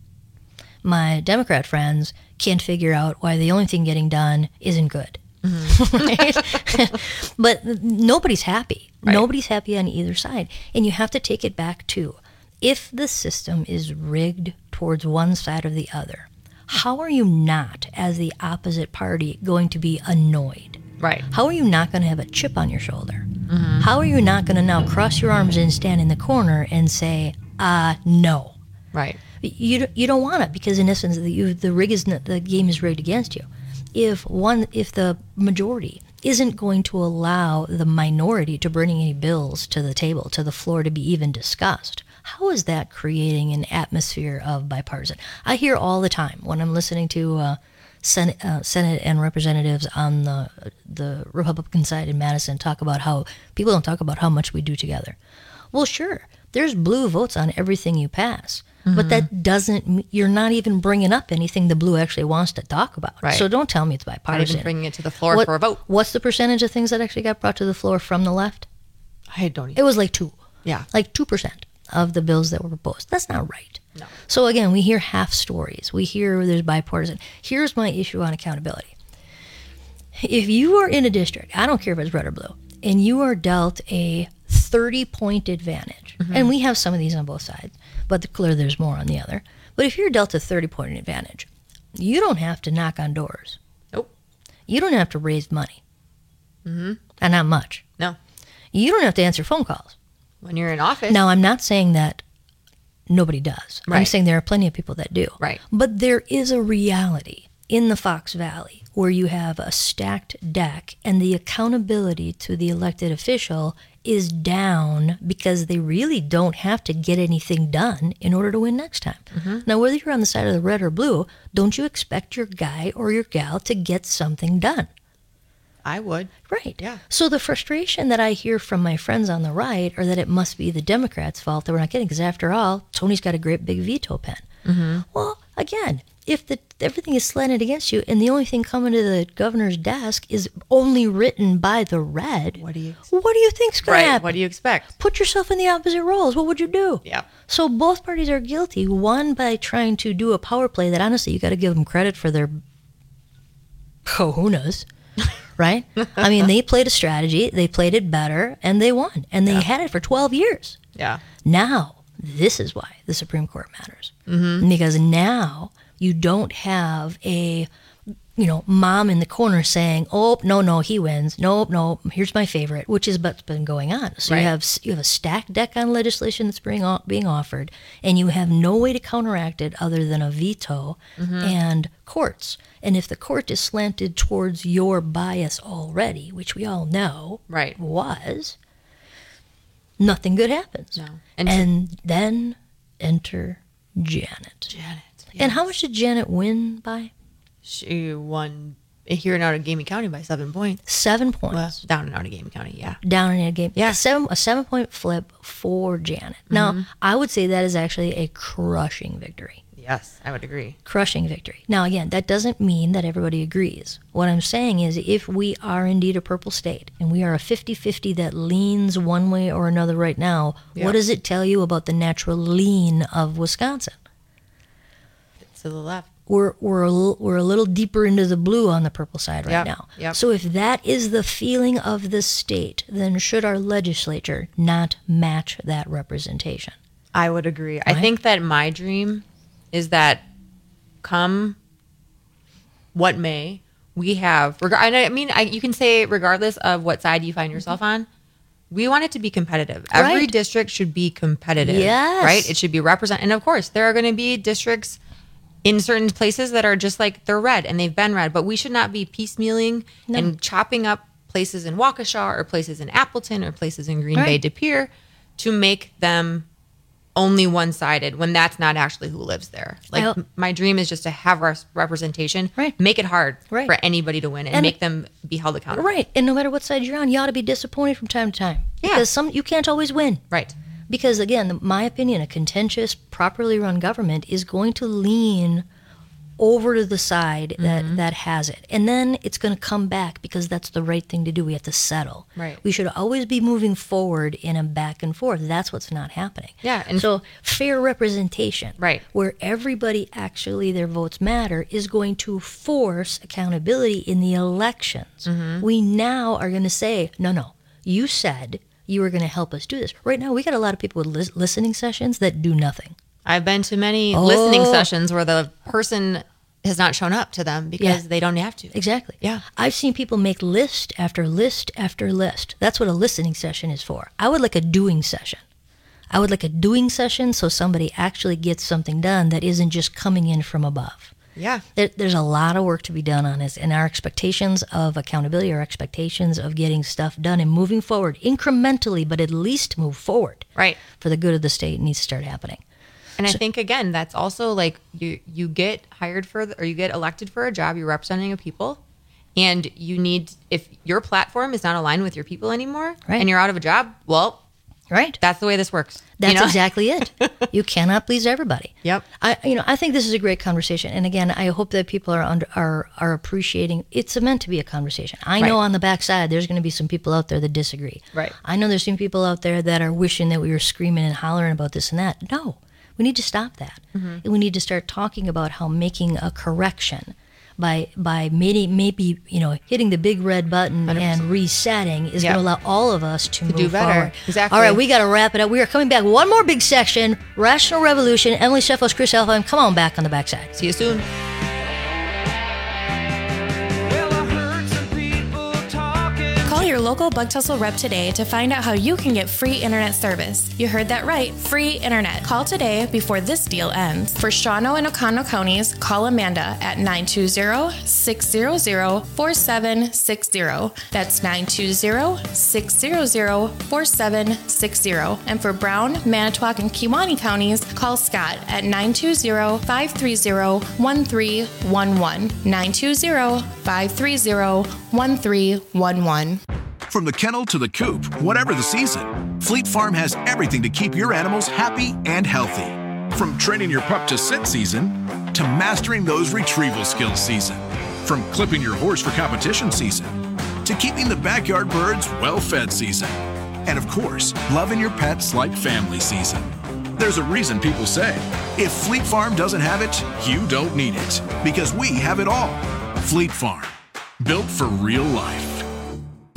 My Democrat friends can't figure out why the only thing getting done isn't good. Right? But nobody's happy. Right. Nobody's happy on either side. And you have to take it back to, if the system is rigged towards one side or the other, how are you not, as the opposite party, going to be annoyed? Right. How are you not going to have a chip on your shoulder? How are you not going to now cross your arms and stand in the corner and say, uh, no? Right. You, you don't want it, because in essence, the, you, the rig is not, the game is rigged against you. If one, if the majority isn't going to allow the minority to bring any bills to the table, to the floor to be even discussed, how is that creating an atmosphere of bipartisan? I hear all the time when I'm listening to uh, Senate, uh, Senate and representatives on the the Republican side in Madison talk about how people don't talk about how much we do together. Well, sure, there's blue votes on everything you pass. But Mhm. that doesn't, m- you're not even bringing up anything the blue actually wants to talk about. Right. So don't tell me it's bipartisan. Not even bringing it to the floor What- for a vote. What's the percentage of things that actually got brought to the floor from the left? I don't even. It was like two. Yeah. Like two percent of the bills that were proposed. That's not right. No. So again, we hear half stories. We hear there's bipartisan. Here's my issue on accountability. If you are in a district, I don't care if it's red or blue, and you are dealt a thirty-point advantage, Mhm. and we have some of these on both sides, but clearly there's more on the other. But if you're dealt a thirty-point advantage, you don't have to knock on doors. Nope. You don't have to raise money, Mm-hmm. and not much. No. You don't have to answer phone calls. When you're in office. Now, I'm not saying that nobody does. I'm Right. saying there are plenty of people that do. Right. But there is a reality in the Fox Valley where you have a stacked deck and the accountability to the elected official is down because they really don't have to get anything done in order to win next time. Mhm. Now, whether you're on the side of the red or blue, don't you expect your guy or your gal to get something done? I would. Right. Yeah. So the frustration that I hear from my friends on the right are that it must be the Democrats' fault that we're not getting, because after all, Tony's got a great big veto pen. Mm-hmm. Well, again, if the everything is slanted against you and the only thing coming to the governor's desk is only written by the red, What do you what do you think's going Right. to happen? What do you expect? Put yourself in the opposite roles. What would you do? Yeah. So both parties are guilty. One by trying to do a power play that honestly you got to give them credit for their kahunas, right? I mean, they played a strategy, they played it better, and they won. And they yeah. had it for twelve years. Yeah. Now, this is why the Supreme Court matters. Mm-hmm. Because now you don't have a, you know, mom in the corner saying, oh, no, no, he wins. No, no, here's my favorite, which is what's been going on. So right. you have you have a stacked deck on legislation that's being, being offered, and you have no way to counteract it other than a veto mm-hmm. and courts. And if the court is slanted towards your bias already, which we all know right. was, nothing good happens. No. And, and then enter Janet. Janet. Yes. And how much did Janet win by? She won here in Outagamie County by seven points. Seven points. Well, down in Outagamie County, yeah. Down in a game. Yeah. A seven, a seven point flip for Janet. Mm-hmm. Now, I would say that is actually a crushing victory. Yes, I would agree. Crushing victory. Now, again, that doesn't mean that everybody agrees. What I'm saying is if we are indeed a purple state and we are a fifty-fifty that leans one way or another right now, yeah. what does it tell you about the natural lean of Wisconsin? To the left. We're we're a, we're a little deeper into the blue on the purple side right yep. now. Yep. So if that is the feeling of the state, then should our legislature not match that representation? I would agree. Right? I think that my dream is that come what may, we have, reg- and I mean, I, you can say regardless of what side you find yourself on, we want it to be competitive. Every Right. district should be competitive. Yes. Right? It should be represented. And of course, there are going to be districts in certain places that are just like they're red and they've been red, but we should not be piecemealing No. and chopping up places in Waukesha or places in Appleton or places in Green Right. Bay, De Pere to make them only one-sided when that's not actually who lives there. Like Well- m- my dream is just to have res- representation, Right. make it hard Right. for anybody to win and, And- make them be held accountable. Right. And no matter what side you're on, you ought to be disappointed from time to time. Yeah. Because some you can't always win. Right. Because again, the- my opinion, a contentious, properly run government is going to lean over to the side that, Mm-hmm. that has it. And then it's going to come back because that's the right thing to do. We have to settle. Right. We should always be moving forward in a back and forth. That's what's not happening. Yeah, and- so fair representation, Right. where everybody actually, their votes matter, is going to force accountability in the elections. Mm-hmm. We now are going to say, no, no, you said you were going to help us do this. Right now, we got a lot of people with lis- listening sessions that do nothing. I've been to many Oh. listening sessions where the person has not shown up to them because Yeah. they don't have to. Exactly. Yeah. I've seen people make list after list after list. That's what a listening session is for. I would like a doing session. I would like a doing session so somebody actually gets something done that isn't just coming in from above. Yeah. There, there's a lot of work to be done on this, and our expectations of accountability, our expectations of getting stuff done and moving forward incrementally, but at least move forward Right. for the good of the state needs to start happening. And I think again, that's also like you you get hired for the, or you get elected for a job. You're representing a people, and you need if your platform is not aligned with your people anymore, Right. and you're out of a job. Well, right. That's the way this works. That's you know? exactly it. You cannot please everybody. Yep. I you know I think this is a great conversation, and again, I hope that people are under are are appreciating. It's meant to be a conversation. I know Right. on the backside there's going to be some people out there that disagree. Right. I know there's some people out there that are wishing that we were screaming and hollering about this and that. No, we need to stop that. Mhm. And we need to start talking about how making a correction by by maybe maybe you know hitting the big red button one hundred percent. and resetting is Yep. going to allow all of us to, To move do better. forward. Exactly. All right, we got to wrap it up. We are coming back. One more big section. Rational Revolution. Emily Sheffels, Chris Elfheim. Come on back on the backside. See you soon. Call your local Bug Tussle rep today to find out how you can get free internet service. You heard that right, free internet. Call today before this deal ends. For Shawano and Oconto counties, call Amanda at nine two zero, six zero zero, four seven six zero. That's nine two zero, six zero zero, four seven six zero. And for Brown, Manitowoc, and Kewaunee counties, call Scott at nine two zero, five three zero, one three one one. nine two zero, five three zero, one three one one. From the kennel to the coop, whatever the season, Fleet Farm has everything to keep your animals happy and healthy. From training your pup to sit season, to mastering those retrieval skills season. From clipping your horse for competition season, to keeping the backyard birds well-fed season. And of course, loving your pets like family season. There's a reason people say, if Fleet Farm doesn't have it, you don't need it. Because we have it all. Fleet Farm, built for real life.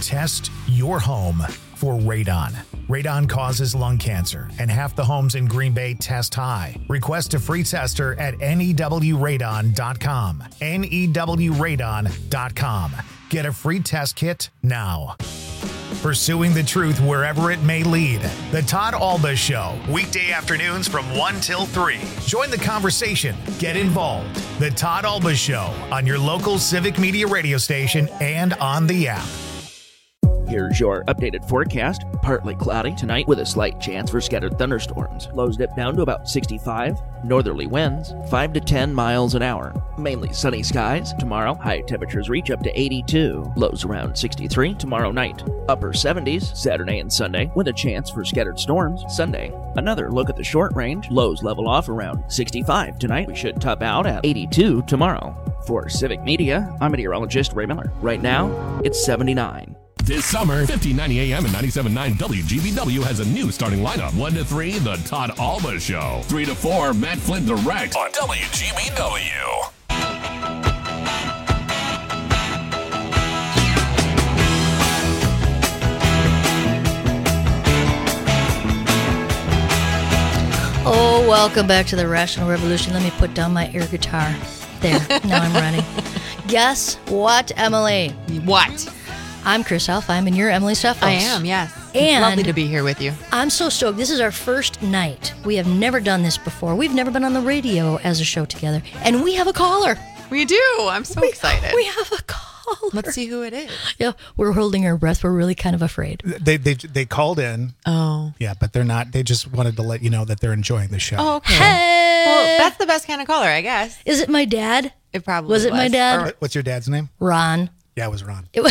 Test your home for radon. Radon causes lung cancer, and half the homes in Green Bay test high. Request a free tester at N E W radon dot com. N E W radon dot com. Get a free test kit now. Pursuing the truth wherever it may lead. The Todd Alba Show, weekday afternoons from one till three. Join the conversation. Get involved. The Todd Alba Show on your local Civic Media radio station and on the app. Here's your updated forecast. Partly cloudy tonight with a slight chance for scattered thunderstorms. Lows dip down to about sixty-five. Northerly winds, five to ten miles an hour. Mainly sunny skies. Tomorrow, high temperatures reach up to eighty-two. Lows around sixty-three tomorrow night. Upper seventies Saturday and Sunday with a chance for scattered storms Sunday. Another look at the short range. Lows level off around sixty-five tonight. We should top out at eighty-two tomorrow. For Civic Media, I'm meteorologist Ray Miller. Right now, it's seventy-nine. This summer, fifteen ninety A M and ninety-seven point nine W G B W has a new starting lineup. one to three, The Todd Alba Show. three to four, Matt Flynn Direct on W G B W. Oh, welcome back to the Rational Revolution. Let me put down my air guitar. There, now I'm running. Guess what, Emily? What? I'm Chris Alpha. I'm in your Emily Steffels. I am, yes. And lovely to be here with you. I'm so stoked. This is our first night. We have never done this before. We've never been on the radio as a show together. And we have a caller. We do. I'm so we, excited. We have a caller. Let's see who it is. Yeah, we're holding our breath. We're really kind of afraid. They they they called in. Oh. Yeah, but they're not. They just wanted to let you know that they're enjoying the show. Oh, okay. Hey! Well, that's the best kind of caller, I guess. Is it my dad? It probably was. Was it my dad? Or, what's your dad's name? Ron. Yeah, it was Ron. It was.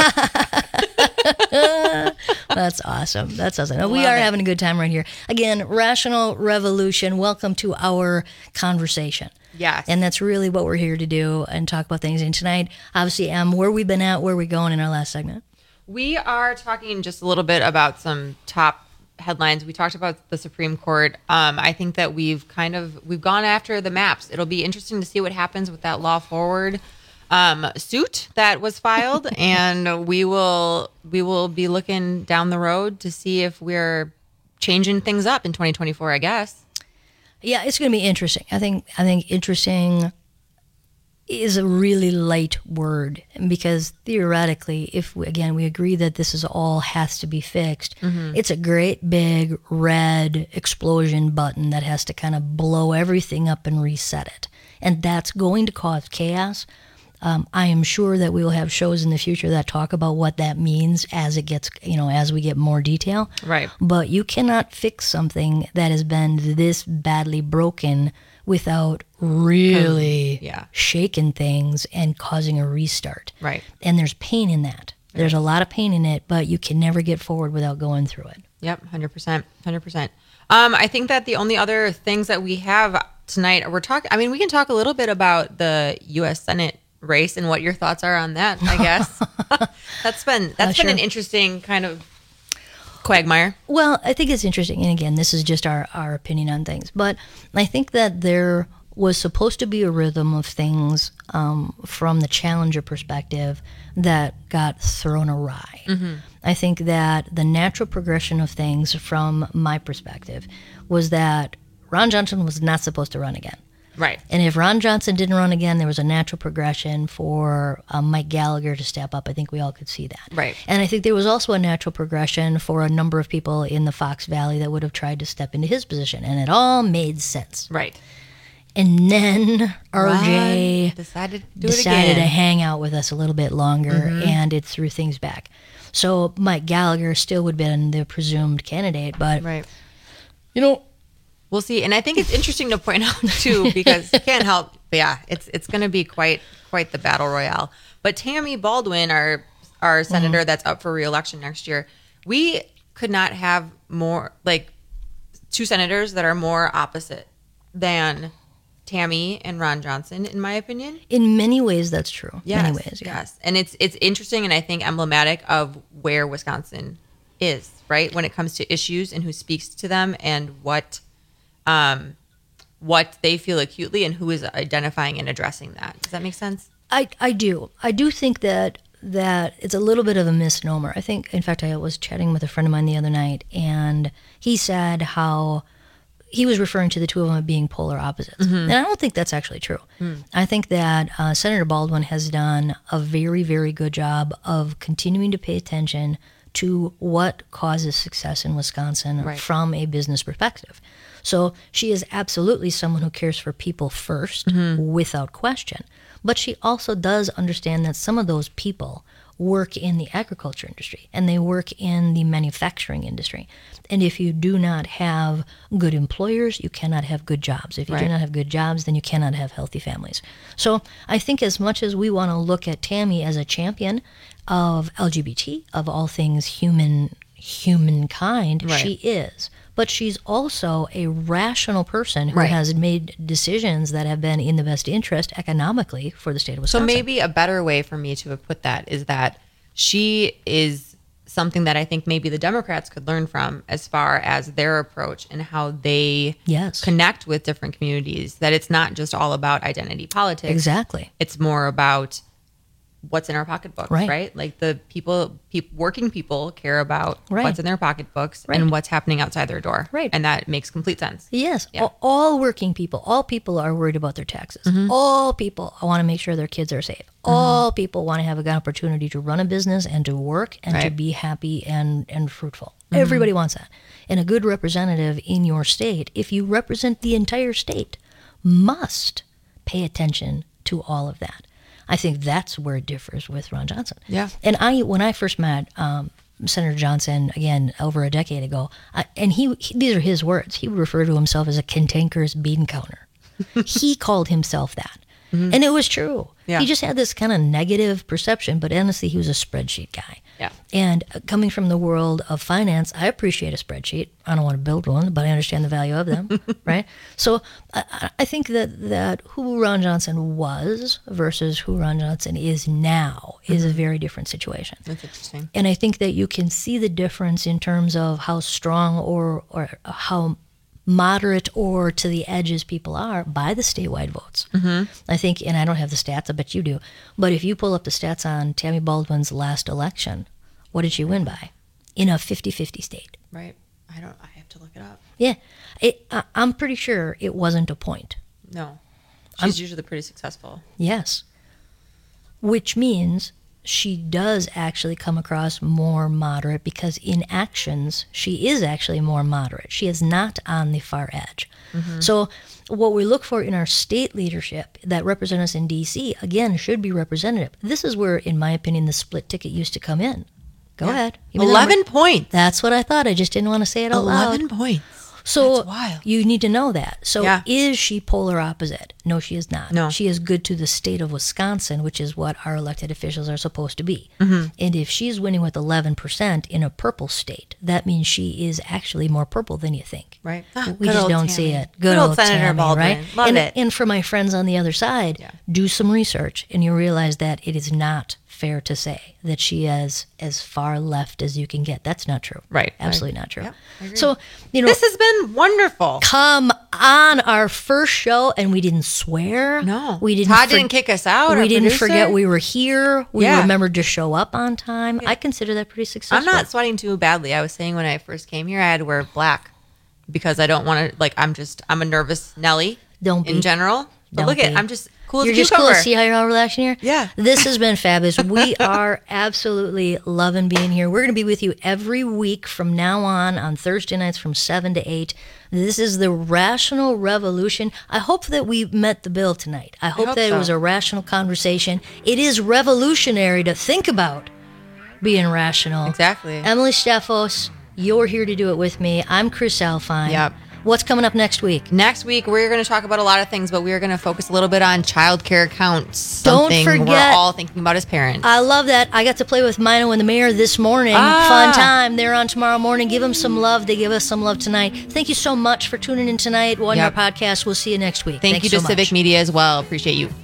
That's awesome. That's awesome. Now, we Love are it. having a good time right here. Again, Rational Revolution. Welcome to our conversation. Yes. And that's really what we're here to do and talk about things. And tonight, obviously, um, where we've been at, where we going in our last segment. We are talking just a little bit about some top headlines. We talked about the Supreme Court. Um, I think that we've kind of, we've gone after the maps. It'll be interesting to see what happens with that Law Forward um, suit that was filed. And we will, we will be looking down the road to see if we're changing things up in twenty twenty-four, I guess. Yeah, it's going to be interesting. I think I think interesting is a really light word because theoretically, if we, again we agree that this is all has to be fixed, Mm-hmm. it's a great big red explosion button that has to kind of blow everything up and reset it, and that's going to cause chaos. Um, I am sure that we will have shows in the future that talk about what that means as it gets, you know, as we get more detail. Right. But you cannot fix something that has been this badly broken without really Um, yeah. shaking things and causing a restart. Right. And there's pain in that. There's a lot of pain in it, but you can never get forward without going through it. Yep, one hundred percent. one hundred percent. Um, I think that the only other things that we have tonight, we're talking, I mean, we can talk a little bit about the U S Senate race and what your thoughts are on that, I guess. that's been that's Uh, been an sure. interesting kind of quagmire. Well, I think it's interesting. And again, this is just our, our opinion on things. But I think that there was supposed to be a rhythm of things um, from the challenger perspective that got thrown awry. Mhm. I think that the natural progression of things from my perspective was that Ron Johnson was not supposed to run again. Right. And if Ron Johnson didn't run again, there was a natural progression for um, Mike Gallagher to step up. I think we all could see that. Right. And I think there was also a natural progression for a number of people in the Fox Valley that would have tried to step into his position. And it all made sense. Right. And then R J Ron decided to do decided it again. to hang out with us a little bit longer, Mhm. and it threw things back. So Mike Gallagher still would have been the presumed candidate, but right. you know, We'll see. And I think it's interesting to point out too, because you can't help, but yeah, it's it's going to be quite quite the battle royale. But Tammy Baldwin, our our senator Mm-hmm. that's up for re-election next year, we could not have more like two senators that are more opposite than Tammy and Ron Johnson, in my opinion. in many ways that's true. Yes, Many ways, yeah. yes, and it's it's interesting and I think emblematic of where Wisconsin is, right, when it comes to issues and who speaks to them and what, um, what they feel acutely and who is identifying and addressing that. Does that make sense? I, I do. I do think that that it's a little bit of a misnomer. I think, in fact, I was chatting with a friend of mine the other night, and he said how he was referring to the two of them as being polar opposites. Mm-hmm. And I don't think that's actually true. Mm. I think that uh, Senator Baldwin has done a very, very good job of continuing to pay attention to what causes success in Wisconsin Right. from a business perspective. So she is absolutely someone who cares for people first, Mm-hmm. without question. But she also does understand that some of those people work in the agriculture industry and they work in the manufacturing industry. And if you do not have good employers, you cannot have good jobs. If you do Right. not have good jobs, then you cannot have healthy families. So I think as much as we want to look at Tammy as a champion of L G B T, of all things human humankind, Right. she is. But she's also a rational person who Right. has made decisions that have been in the best interest economically for the state of So Wisconsin. maybe a better way for me to have put that is that she is something that I think maybe the Democrats could learn from as far as their approach and how they yes. connect with different communities, that it's not just all about identity politics. Exactly. It's more about what's in our pocketbooks, Right. right? Like the people, peop working people care about Right. what's in their pocketbooks Right. and what's happening outside their door. Right. And that makes complete sense. Yes, Yeah. all, all working people, all people are worried about their taxes. Mhm. All people want to make sure their kids are safe. All people want to have a good opportunity to run a business and to work and to Right. be happy and, and fruitful. Mhm. Everybody wants that. And a good representative in your state, if you represent the entire state, must pay attention to all of that. I think that's where it differs with Ron Johnson. Yeah. And I, when I first met um, Senator Johnson, again, over a decade ago, I, and he, he, these are his words, he would refer to himself as a cantankerous bean counter. He called himself that. Mhm. And it was true. Yeah. He just had this kind of negative perception, but honestly, he was a spreadsheet guy. Yeah. And uh, coming from the world of finance, I appreciate a spreadsheet. I don't want to build one, but I understand the value of them, right? So I, I think that, that who Ron Johnson was versus who Ron Johnson is now is a very different situation. That's interesting. And I think that you can see the difference in terms of how strong or, or how moderate or to the edges people are by the statewide votes. Mhm. I think, and I don't have the stats, I bet you do, but if you pull up the stats on Tammy Baldwin's last election, what did she win by? In a fifty-fifty state. Right. I don't, I have to look it up. Yeah. It, I, I'm pretty sure it wasn't a point. No. I'm- She's usually pretty successful. Yes. Which means she does actually come across more moderate because in actions, she is actually more moderate. She is not on the far edge. Mhm. So what we look for in our state leadership that represent us in D C, again, should be representative. This is where, in my opinion, the split ticket used to come in. Go Yeah. ahead. Give me the eleven number. points. That's what I thought. I just didn't want to say it out loud. eleven points. So you need to know that. So Yeah. is she polar opposite? No, she is not. No. She is good to the state of Wisconsin, which is what our elected officials are supposed to be. Mhm. And if she's winning with eleven percent in a purple state, that means she is actually more purple than you think. Right. We Ah, good just old don't see Tammy. it. Good, Good old old Senator Tammy, Baldwin. right? Love and, it. And for my friends on the other side, do some research and you realize that it is not fair to say that she is as far left as you can get. That's not true. Right. Absolutely I- not true. Yep, I agree. So, you know, This has been wonderful. come on, our first show, and we didn't swear. No. we didn't. Todd didn't kick us out, We our didn't producer. forget we were here. We Yeah. remembered to show up on time. I consider that pretty successful. I'm not sweating too badly. I was saying when I first came here, I had to wear black because I don't want to, like, I'm just, I'm a nervous Nelly Don't in be. general. But Don't look at, be. I'm just cool as You're a just cucumber. cool. See how you're all relaxing here? Yeah. This has been fabulous. We are absolutely loving being here. We're going to be with you every week from now on, on Thursday nights from seven to eight. This is the Rational Revolution. I hope that we met the bill tonight. I hope, hope that so. it was a rational conversation. It is revolutionary to think about being rational. Exactly. Emily Steffos, you're here to do it with me. I'm Chris Alfine. Yep. What's coming up next week? Next week, we're going to talk about a lot of things, but we are going to focus a little bit on child care accounts. Don't Something forget- we're all thinking about as parents. I love that. I got to play with Mino and the mayor this morning. Ah. Fun time. They're on tomorrow morning. Give them some love. They give us some love tonight. Thank you so much for tuning in tonight on Yep. our podcast. We'll see you next week. Thank Thanks you to so much. Civic Media as well. Appreciate you.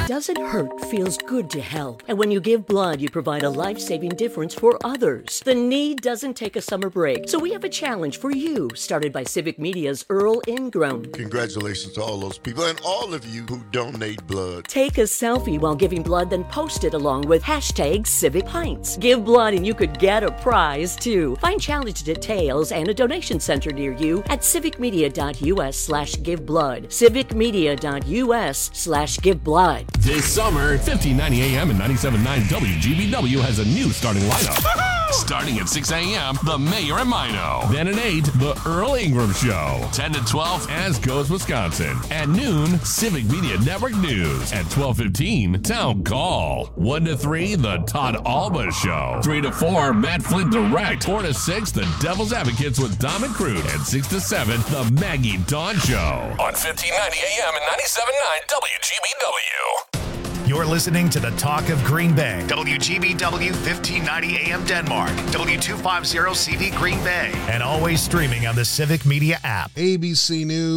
doesn't hurt feels good to help. And when you give blood, you provide a life-saving difference for others. The need doesn't take a summer break. So we have a challenge for you, started by Civic Media's Earl Ingram. Congratulations to all those people and all of you who donate blood. Take a selfie while giving blood, then post it along with hashtag Civic Pints. Give blood and you could get a prize too. Find challenge details and a donation center near you at civicmedia.us slash give blood. civicmedia.us slash give blood. This summer, fifteen ninety A M and ninety-seven point nine W G B W has a new starting lineup. Starting at six A M, The Mayor and Mino. Then at eight, The Earl Ingram Show. ten to twelve, As Goes Wisconsin. At noon, Civic Media Network News. At twelve fifteen, Town Call. one to three, The Todd Alba Show. three to four, Matt Flint Direct. four to six, The Devil's Advocates with Dom and Crude. And six to seven, The Maggie Dawn Show. On fifteen ninety A M and ninety-seven point nine W G B W. You're listening to the Talk of Green Bay. W G B W fifteen ninety A M Denmark. W two fifty C V Green Bay. And always streaming on the Civic Media app. A B C News.